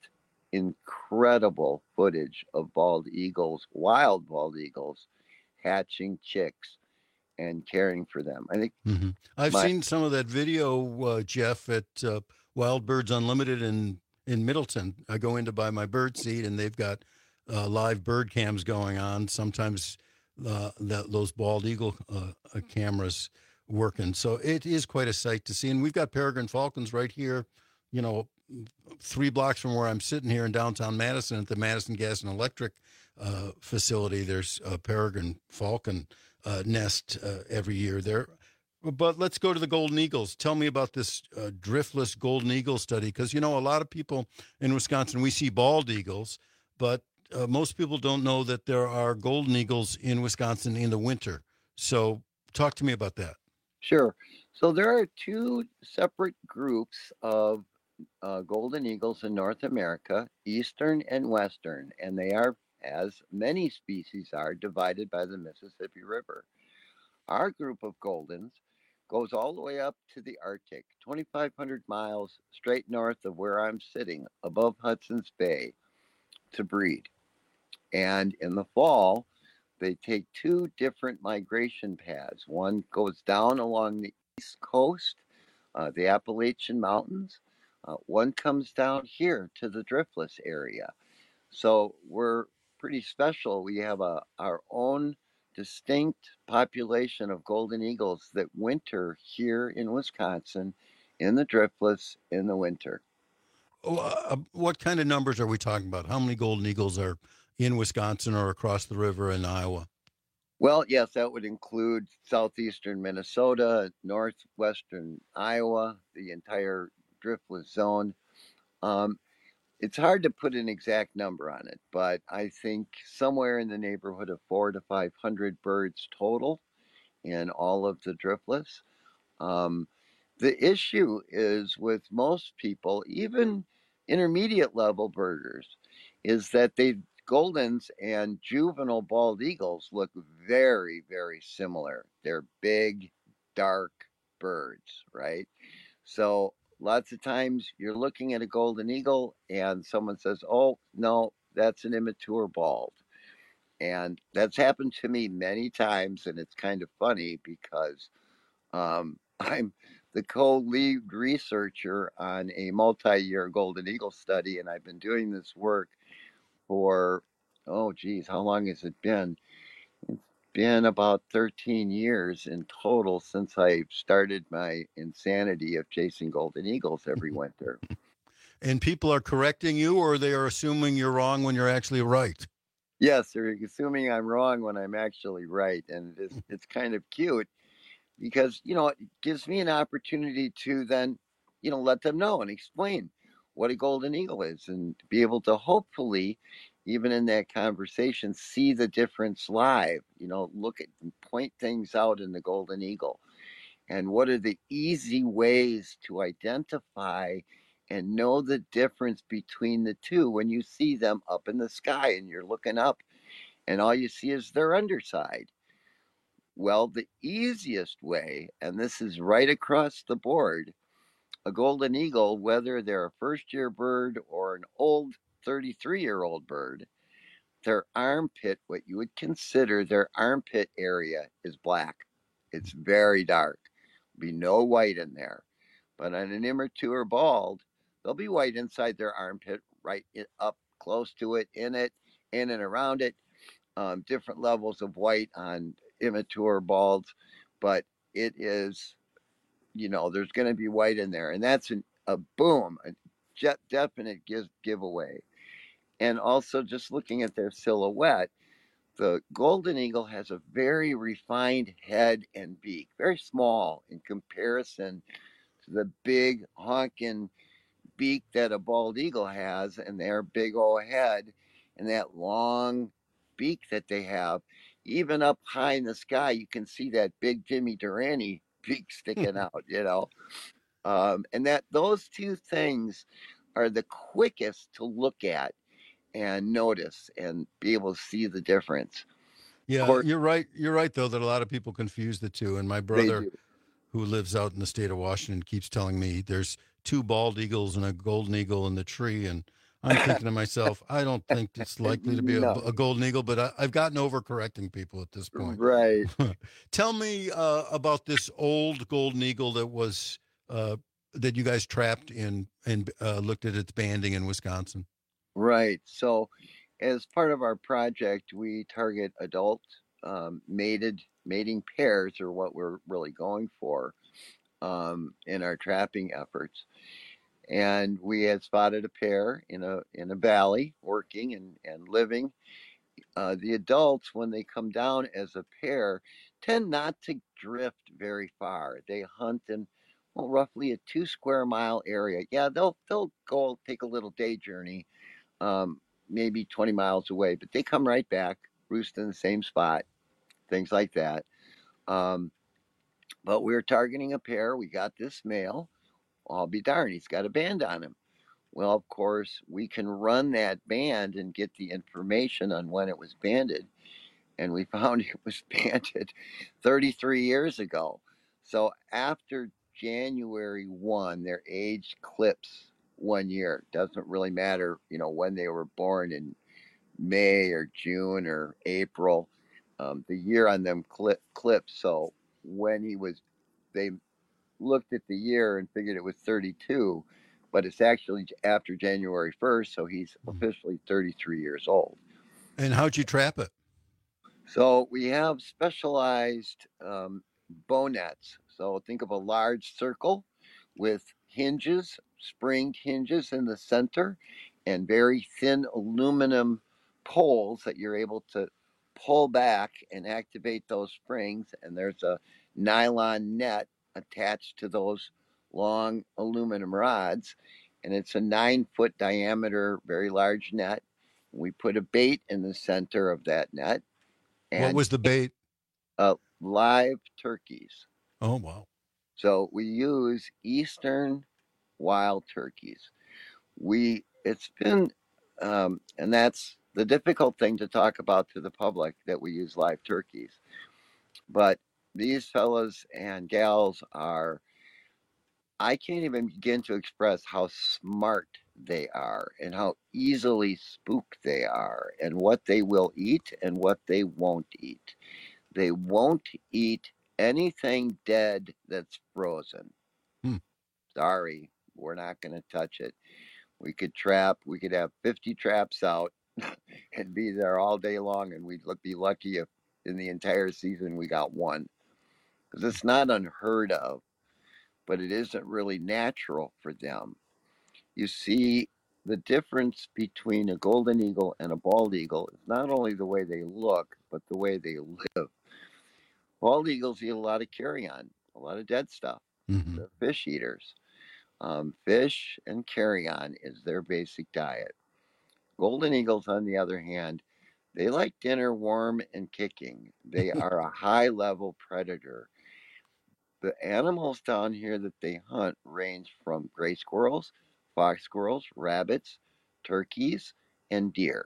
incredible footage of bald eagles, wild bald eagles, hatching chicks and caring for them. I think mm-hmm. I've my, seen some of that video, uh, Jeff, at uh, Wild Birds Unlimited in, in Middleton. I go in to buy my bird seed, and they've got Uh, live bird cams going on. Sometimes uh, that, those bald eagle uh, uh, cameras working. So it is quite a sight to see. And we've got peregrine falcons right here, you know, three blocks from where I'm sitting here in downtown Madison at the Madison Gas and Electric uh, facility. There's a peregrine falcon uh, nest uh, every year there. But let's go to the golden eagles. Tell me about this uh, driftless golden eagle study, because, you know, a lot of people in Wisconsin, we see bald eagles, but Uh, most people don't know that there are golden eagles in Wisconsin in the winter. So talk to me about that. Sure. So there are two separate groups of uh, golden eagles in North America, eastern and western, and they are, as many species are, divided by the Mississippi River. Our group of goldens goes all the way up to the Arctic, twenty-five hundred miles straight north of where I'm sitting, above Hudson's Bay, to breed. And in the fall, they take two different migration paths. One goes down along the east coast, uh, the Appalachian Mountains. Uh, one comes down here to the Driftless area. So we're pretty special. We have a our own distinct population of golden eagles that winter here in Wisconsin in the Driftless in the winter. Uh, what kind of numbers are we talking about? How many golden eagles are in Wisconsin or across the river in Iowa? Well, yes, that would include southeastern Minnesota, northwestern Iowa, the entire Driftless zone. Um, it's hard to put an exact number on it, but I think somewhere in the neighborhood of four to five hundred birds total in all of the Driftless. Um, the issue is with most people, even intermediate level birders, is that they goldens and juvenile bald eagles look very, very similar. They're big, dark birds, right? So lots of times you're looking at a golden eagle and someone says, oh, no, that's an immature bald. And that's happened to me many times. And it's kind of funny because um, I'm the co-lead researcher on a multi-year golden eagle study. And I've been doing this work for, oh, geez, how long has it been? It's been about thirteen years in total since I started my insanity of chasing golden eagles every winter. And people are correcting you, or they are assuming you're wrong when you're actually right? Yes, they're assuming I'm wrong when I'm actually right. And it's, it's kind of cute because, you know, it gives me an opportunity to then, you know, let them know and explain what a golden eagle is and be able to hopefully, even in that conversation, see the difference live, you know, look at and point things out in the golden eagle. And what are the easy ways to identify and know the difference between the two when you see them up in the sky and you're looking up and all you see is their underside? Well, the easiest way, and this is right across the board, a golden eagle, whether they're a first-year bird or an old thirty-three-year-old bird, their armpit, what you would consider their armpit area, is black. It's very dark. There'll be no white in there. But on an immature bald, there'll be white inside their armpit, right up close to it, in it, in and around it. Um, different levels of white on immature balds, but it is, you know, there's going to be white in there, and that's an, a boom, a jet definite give, giveaway. And also just looking at their silhouette, the golden eagle has a very refined head and beak, very small in comparison to the big honking beak that a bald eagle has and their big old head and that long beak that they have. Even up high in the sky, you can see that big Jimmy Durante beak sticking out, you know. Um, and that those two things are the quickest to look at and notice and be able to see the difference. Yeah, course, you're right. You're right, though, that a lot of people confuse the two. And my brother, who lives out in the state of Washington, keeps telling me there's two bald eagles and a golden eagle in the tree. And I'm thinking to myself, I don't think it's likely to be a, no. a golden eagle, but I, I've gotten over correcting people at this point. Right. Tell me uh, about this old golden eagle that was uh, that you guys trapped in and uh, looked at its banding in Wisconsin. Right. So as part of our project, we target adult um, mated mating pairs, or what we're really going for um, in our trapping efforts. And we had spotted a pair in a in a valley working and, and living. Uh, the adults, when they come down as a pair, tend not to drift very far. They hunt in well, roughly a two square mile area. Yeah, they'll they'll go take a little day journey, um, maybe twenty miles away, but they come right back, roost in the same spot, things like that. Um, but we're targeting a pair. We got this male. I'll be darned, he's got a band on him. Well, of course, we can run that band and get the information on when it was banded. And we found it was banded thirty-three years ago. So after January first, their age clips one year. Doesn't really matter, you know, when they were born in May or June or April. Um, the year on them clip, clips. So when he was, they looked at the year and figured it was thirty-two, but it's actually after January first. So he's officially thirty-three years old. And how'd you trap it? So we have specialized um, bow nets. So think of a large circle with hinges, springed hinges in the center, and very thin aluminum poles that you're able to pull back and activate those springs. And there's a nylon net attached to those long aluminum rods. And it's a nine foot diameter, very large net. We put a bait in the center of that net. And what was the bait? Uh, live turkeys. Oh, wow. So we use Eastern wild turkeys. We, it's been, um, and that's the difficult thing to talk about to the public, that we use live turkeys. But these fellas and gals are, I can't even begin to express how smart they are and how easily spooked they are and what they will eat and what they won't eat. They won't eat anything dead that's frozen. Hmm. Sorry, we're not going to touch it. We could trap, we could have fifty traps out and be there all day long, and we'd be lucky if in the entire season we got one. Because it's not unheard of, but it isn't really natural for them. You see, the difference between a golden eagle and a bald eagle is not only the way they look, but the way they live. Bald eagles eat a lot of carrion, a lot of dead stuff. Mm-hmm. They're fish eaters. Um, fish and carrion is their basic diet. Golden eagles, on the other hand, they like dinner warm and kicking. They are a high-level predator. The animals down here that they hunt range from gray squirrels, fox squirrels, rabbits, turkeys, and deer.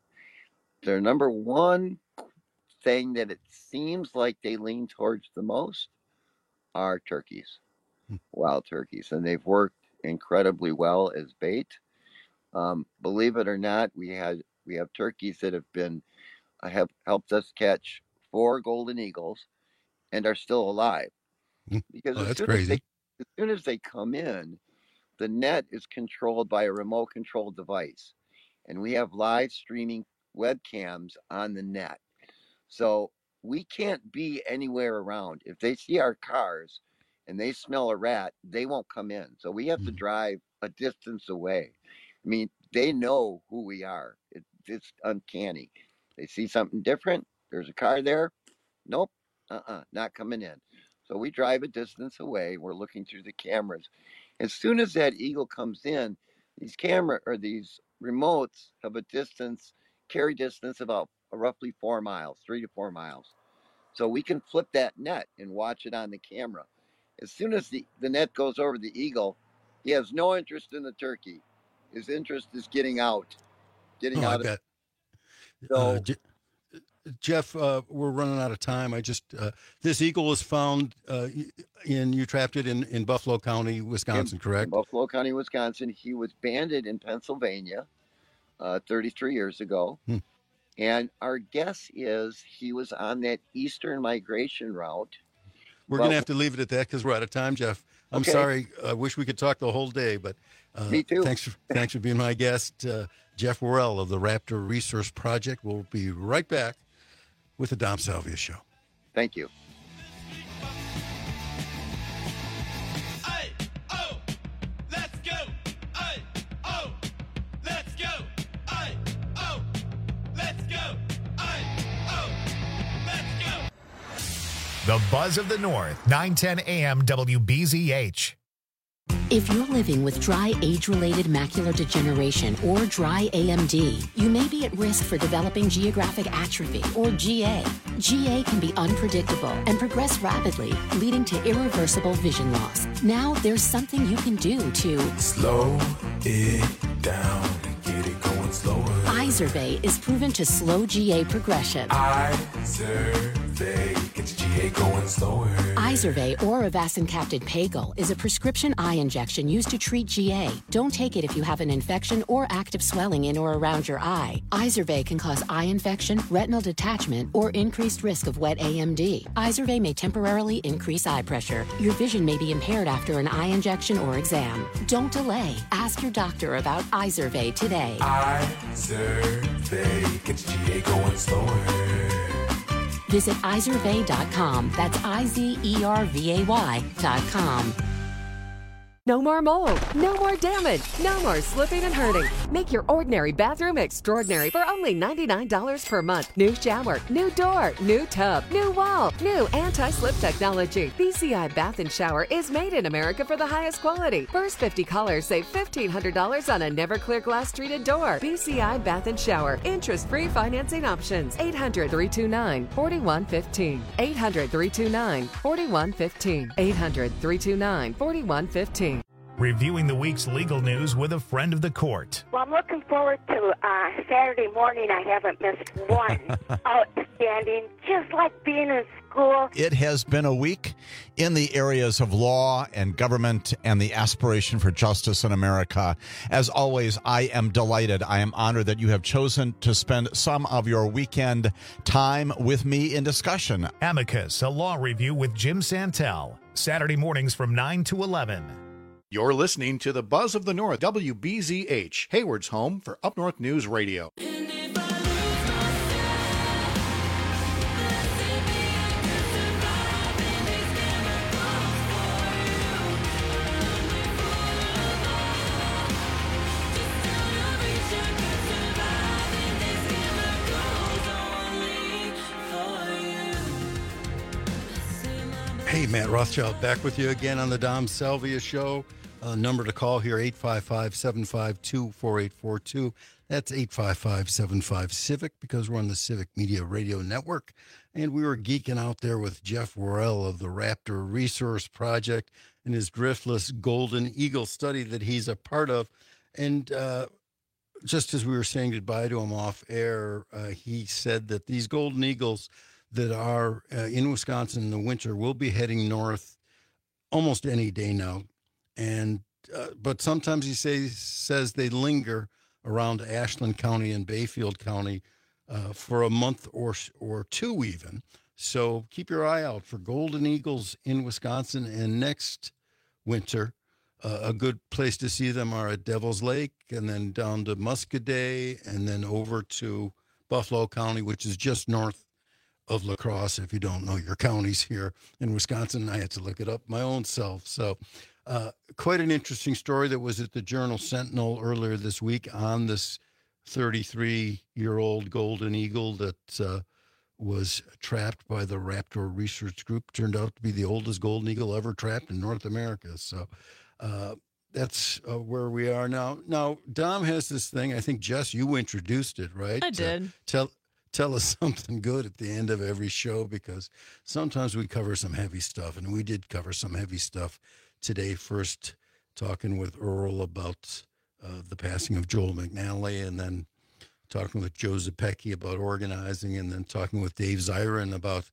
Their number one thing that it seems like they lean towards the most are turkeys, wild turkeys, and they've worked incredibly well as bait. Um, believe it or not, we had we have turkeys that have been uh, have helped us catch four golden eagles and are still alive. Because oh, as, that's soon crazy. as, they, as soon as they come in, the net is controlled by a remote controlled device. And we have live streaming webcams on the net. So we can't be anywhere around. If they see our cars and they smell a rat, they won't come in. So we have mm. to drive a distance away. I mean, they know who we are. It, it's uncanny. They see something different. There's a car there. Nope. Uh-uh. Not coming in. So we drive a distance away. We're looking through the cameras. As soon as that eagle comes in, these camera or these remotes have a distance, carry distance about roughly four miles, three to four miles. So we can flip that net and watch it on the camera. As soon as the, the net goes over the eagle, he has no interest in the turkey. His interest is getting out, getting oh, out I of bet. So, uh, J- Jeff, uh, we're running out of time. I just, uh, this eagle was found uh, in, you trapped it in, in Buffalo County, Wisconsin, in, correct? In Buffalo County, Wisconsin. He was banded in Pennsylvania uh, thirty-three years ago. Hmm. And our guess is he was on that eastern migration route. We're going to have to leave it at that because we're out of time, Jeff. I'm okay. sorry. I wish we could talk the whole day, but uh, Me too. Thanks for, thanks for being my guest, uh, Jeff Worrell of the Raptor Resource Project. We'll be right back with the Dom Salvia Show. Thank you. The Buzz of the North, nine ten A M W B Z H. If you're living with dry age-related macular degeneration or dry A M D, you may be at risk for developing geographic atrophy or G A. G A can be unpredictable and progress rapidly, leading to irreversible vision loss. Now there's something you can do to slow it down and get it going slower. Izervay is proven to slow G A progression. Izervay gets G A going slower. Izervay or avacincaptad pagel is a prescription eye injection used to treat G A. Don't take it if you have an infection or active swelling in or around your eye. Izervay can cause eye infection, retinal detachment, or increased risk of wet A M D. Izervay may temporarily increase eye pressure. Your vision may be impaired after an eye injection or exam. Don't delay. Ask your doctor about Izervay today. Izervay gets G A going slower. Visit Izervay dot com. That's I Z E R V A Y dot com. No more mold, no more damage, no more slipping and hurting. Make your ordinary bathroom extraordinary for only ninety-nine dollars per month. New shower, new door, new tub, new wall, new anti-slip technology. B C I Bath and Shower is made in America for the highest quality. First fifty callers save fifteen hundred dollars on a never clear glass treated door. B C I Bath and Shower. Interest-free financing options. eight hundred, three two nine, four one one five. eight hundred, three two nine, four one one five. eight hundred, three two nine, four one one five. Reviewing the week's legal news with a friend of the court. Well, I'm looking forward to uh, Saturday morning. I haven't missed one. Outstanding, just like being in school. It has been a week in the areas of law and government and the aspiration for justice in America. As always, I am delighted. I am honored that you have chosen to spend some of your weekend time with me in discussion. Amicus, a law review with Jim Santel. Saturday mornings from nine to eleven. You're listening to the Buzz of the North, W B Z H, Hayward's home for Up North News Radio. Hey, Matt Rothschild back with you again on the Dom Salvia Show. Uh, number to call here, eight five five, seven five two, four eight four two. That's eight five five, seven five, CIVIC, because we're on the Civic Media Radio Network. And we were geeking out there with Jeff Worrell of the Raptor Resource Project and his driftless golden eagle study that he's a part of. And uh, just as we were saying goodbye to him off air, uh, he said that these golden eagles that are uh, in Wisconsin in the winter will be heading north almost any day now. And uh, but sometimes he say, says they linger around Ashland County and Bayfield County uh, for a month or or two even. So keep your eye out for golden eagles in Wisconsin. And next winter, uh, a good place to see them are at Devil's Lake, and then down to Muscoda, and then over to Buffalo County, which is just north of La Crosse. If you don't know your counties here in Wisconsin, I had to look it up my own self. So uh, quite an interesting story that was at the Journal Sentinel earlier this week on this thirty-three-year-old golden eagle that uh, was trapped by the Raptor Research Group. Turned out to be the oldest golden eagle ever trapped in North America. So uh, that's uh, where we are now. Now, Dom has this thing. I think, Jess, you introduced it, right? I did. Uh, tell Tell us something good at the end of every show, because sometimes we cover some heavy stuff, and we did cover some heavy stuff today. First, talking with Earl about uh, the passing of Joel McNally, and then talking with Joe Zepecki about organizing, and then talking with Dave Zirin about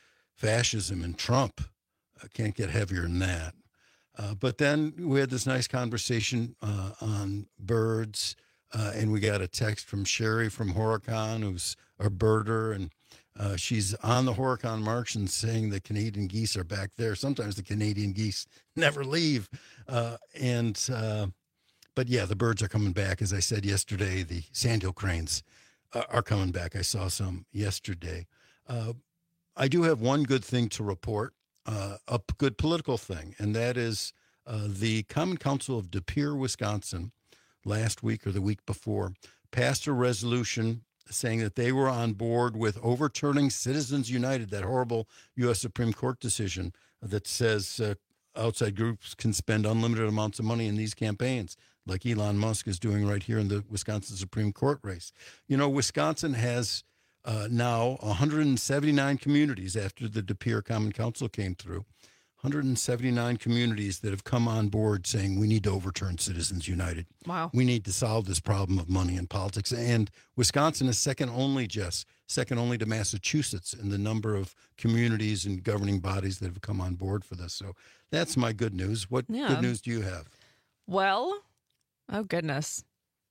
fascism and Trump. I can't get heavier than that. Uh, but then we had this nice conversation uh, on birds, uh, and we got a text from Sherry from Horicon, who's a birder, and uh, she's on the Horicon March and saying the Canadian geese are back there. Sometimes the Canadian geese never leave. Uh, and, uh, but yeah, the birds are coming back. As I said yesterday, the sandhill cranes uh, are coming back. I saw some yesterday. Uh, I do have one good thing to report, uh, a p- good political thing, and that is uh, the Common Council of De Pere, Wisconsin, last week or the week before, passed a resolution saying that they were on board with overturning Citizens United, that horrible U S Supreme Court decision that says uh, outside groups can spend unlimited amounts of money in these campaigns, like Elon Musk is doing right here in the Wisconsin Supreme Court race. You know, Wisconsin has uh, now one hundred seventy-nine communities after the De Pere Common Council came through. one hundred seventy-nine communities that have come on board saying we need to overturn Citizens United. Wow. We need to solve this problem of money in politics. And Wisconsin is second only, Jess, second only to Massachusetts in the number of communities and governing bodies that have come on board for this. So that's my good news. What Yeah. good news do you have? Well, oh goodness.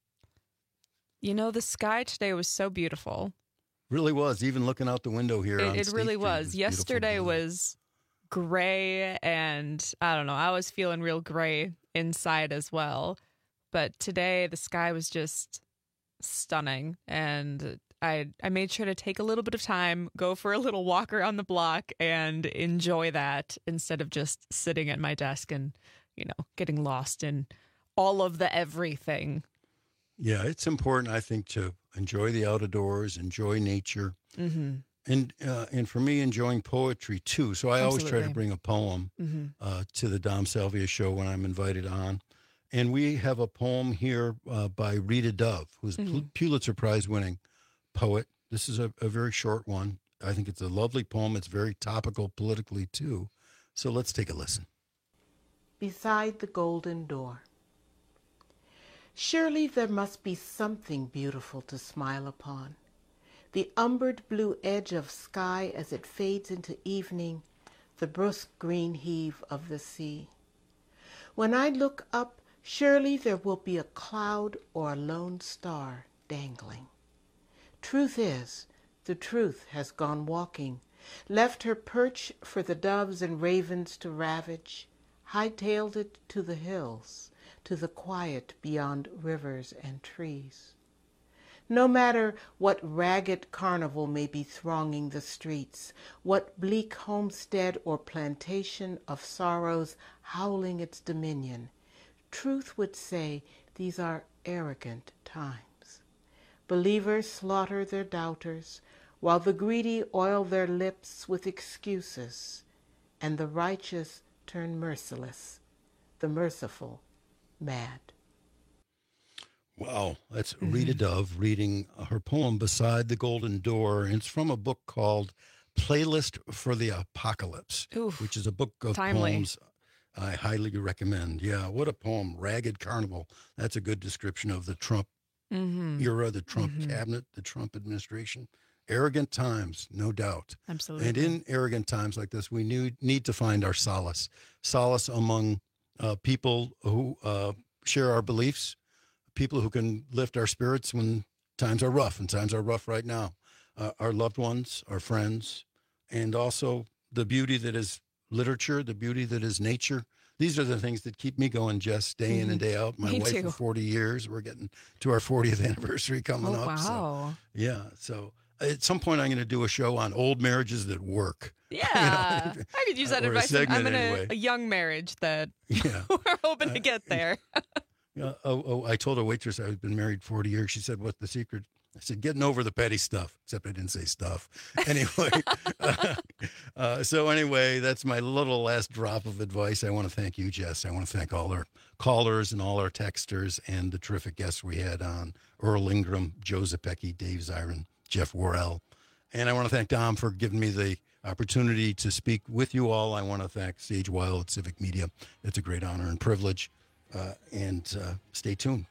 You know, the sky today was so beautiful. Really was. Even looking out the window here. on It, it State really Street, was. it's Yesterday beautiful. was gray, and I don't know, I was feeling real gray inside as well. But today the sky was just stunning, and I I made sure to take a little bit of time, go for a little walk around the block, and enjoy that instead of just sitting at my desk and, you know, getting lost in all of the everything. Yeah, it's important, I think, to enjoy the outdoors, enjoy nature. Mm-hmm. And uh, and for me, enjoying poetry, too. So I always try to Absolutely. bring a poem Mm-hmm. uh, to the Dom Salvia show when I'm invited on. And we have a poem here uh, by Rita Dove, who's a Mhm. Pulitzer Prize winning poet. This is a, a very short one. I think it's a lovely poem. It's very topical politically, too. So let's take a listen. Beside the golden door. Surely there must be something beautiful to smile upon. The umbered blue edge of sky as it fades into evening, the brusque green heave of the sea. When I look up, surely there will be a cloud or a lone star dangling. Truth is, the truth has gone walking, left her perch for the doves and ravens to ravage, hightailed it to the hills, to the quiet beyond rivers and trees. No matter what ragged carnival may be thronging the streets, what bleak homestead or plantation of sorrows howling its dominion, truth would say these are arrogant times. Believers slaughter their doubters, while the greedy oil their lips with excuses, and the righteous turn merciless, the merciful mad. Wow, that's Rita Dove reading her poem Beside the Golden Door. And it's from a book called Playlist for the Apocalypse, Oof, which is a book of timely. poems I highly recommend. Yeah, what a poem. Ragged Carnival. That's a good description of the Trump Mm-hmm. era, the Trump Mhm. cabinet, the Trump administration. Arrogant times, no doubt. Absolutely. And in arrogant times like this, we need, need to find our solace. Solace among uh, people who uh, share our beliefs, people who can lift our spirits when times are rough, and times are rough right now. Uh, our loved ones, our friends, and also the beauty that is literature, the beauty that is nature. These are the things that keep me going, Jess, day in and day out. My Me wife too. for forty years. We're getting to our fortieth anniversary coming Oh, up. So, wow. yeah. So at some point, I'm going to do a show on old marriages that work. Yeah, I could use that or a advice. I'm segment in a, anyway. a young marriage that Yeah. we're hoping to get there. Uh, oh, oh, I told a waitress I've been married forty years. She said, "What's the secret?" I said, "Getting over the petty stuff." Except I didn't say stuff. Anyway, uh, uh, so anyway, that's my little last drop of advice. I want to thank you, Jess. I want to thank all our callers and all our texters and the terrific guests we had on: Earl Ingram, Joe Zepecki, Dave Zirin, Jeff Worrell. And I want to thank Dom for giving me the opportunity to speak with you all. I want to thank Sage Weil at Civic Media. It's a great honor and privilege. Uh, and uh, stay tuned.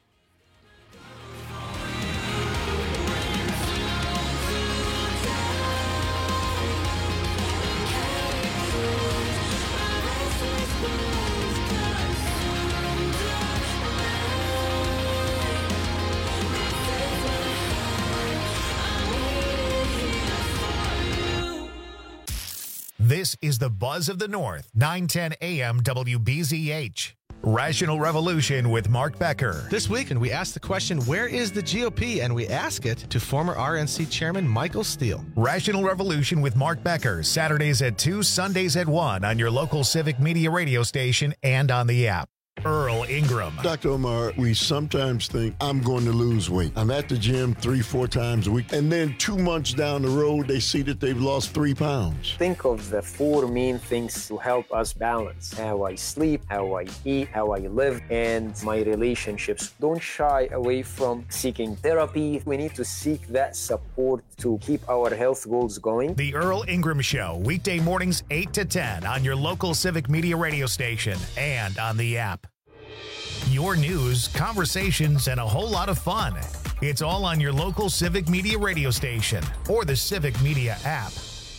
This is the Buzz of the North, nine ten A M W B Z H. Rational Revolution with Mark Becker. This weekend, we ask the question, where is the G O P? And we ask it to former R N C Chairman Michael Steele. Rational Revolution with Mark Becker, Saturdays at two, Sundays at one on your local Civic Media radio station and on the app. Earl Ingram. Doctor Omar, we sometimes think I'm going to lose weight. I'm at the gym three, four times a week, and then two months down the road, they see that they've lost three pounds. Think of the four main things to help us balance: how I sleep, how I eat, how I live, and my relationships. Don't shy away from seeking therapy. We need to seek that support to keep our health goals going. The Earl Ingram Show, weekday mornings eight to ten on your local Civic Media radio station and on the app. Your news, conversations, and a whole lot of fun. It's all on your local Civic Media radio station or the Civic Media app.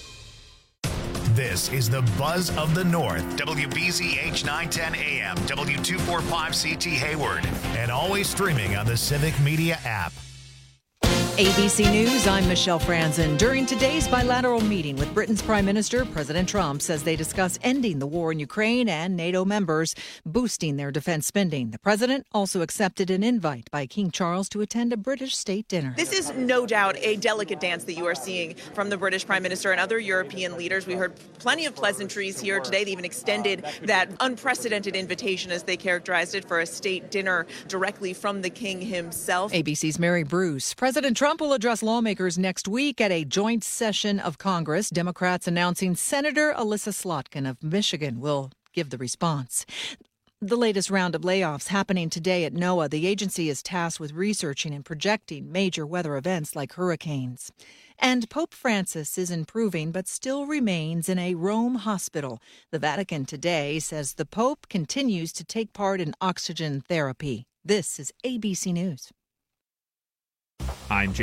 This is the Buzz of the North, W B Z H nine ten A M, W two forty-five C T Hayward, and always streaming on the Civic Media app. A B C News, I'm Michelle Franzen. During today's bilateral meeting with Britain's Prime Minister, President Trump says they discuss ending the war in Ukraine and NATO members boosting their defense spending. The president also accepted an invite by King Charles to attend a British state dinner. This is no doubt a delicate dance that you are seeing from the British Prime Minister and other European leaders. We heard plenty of pleasantries here today. They even extended that unprecedented invitation, as they characterized it, for a state dinner directly from the King himself. A B C's Mary Bruce. President Trump Trump will address lawmakers next week at a joint session of Congress. Democrats announcing Senator Alyssa Slotkin of Michigan will give the response. The latest round of layoffs happening today at NOAA. The agency is tasked with researching and projecting major weather events like hurricanes. And Pope Francis is improving but still remains in a Rome hospital. The Vatican today says the Pope continues to take part in oxygen therapy. This is A B C News. I'm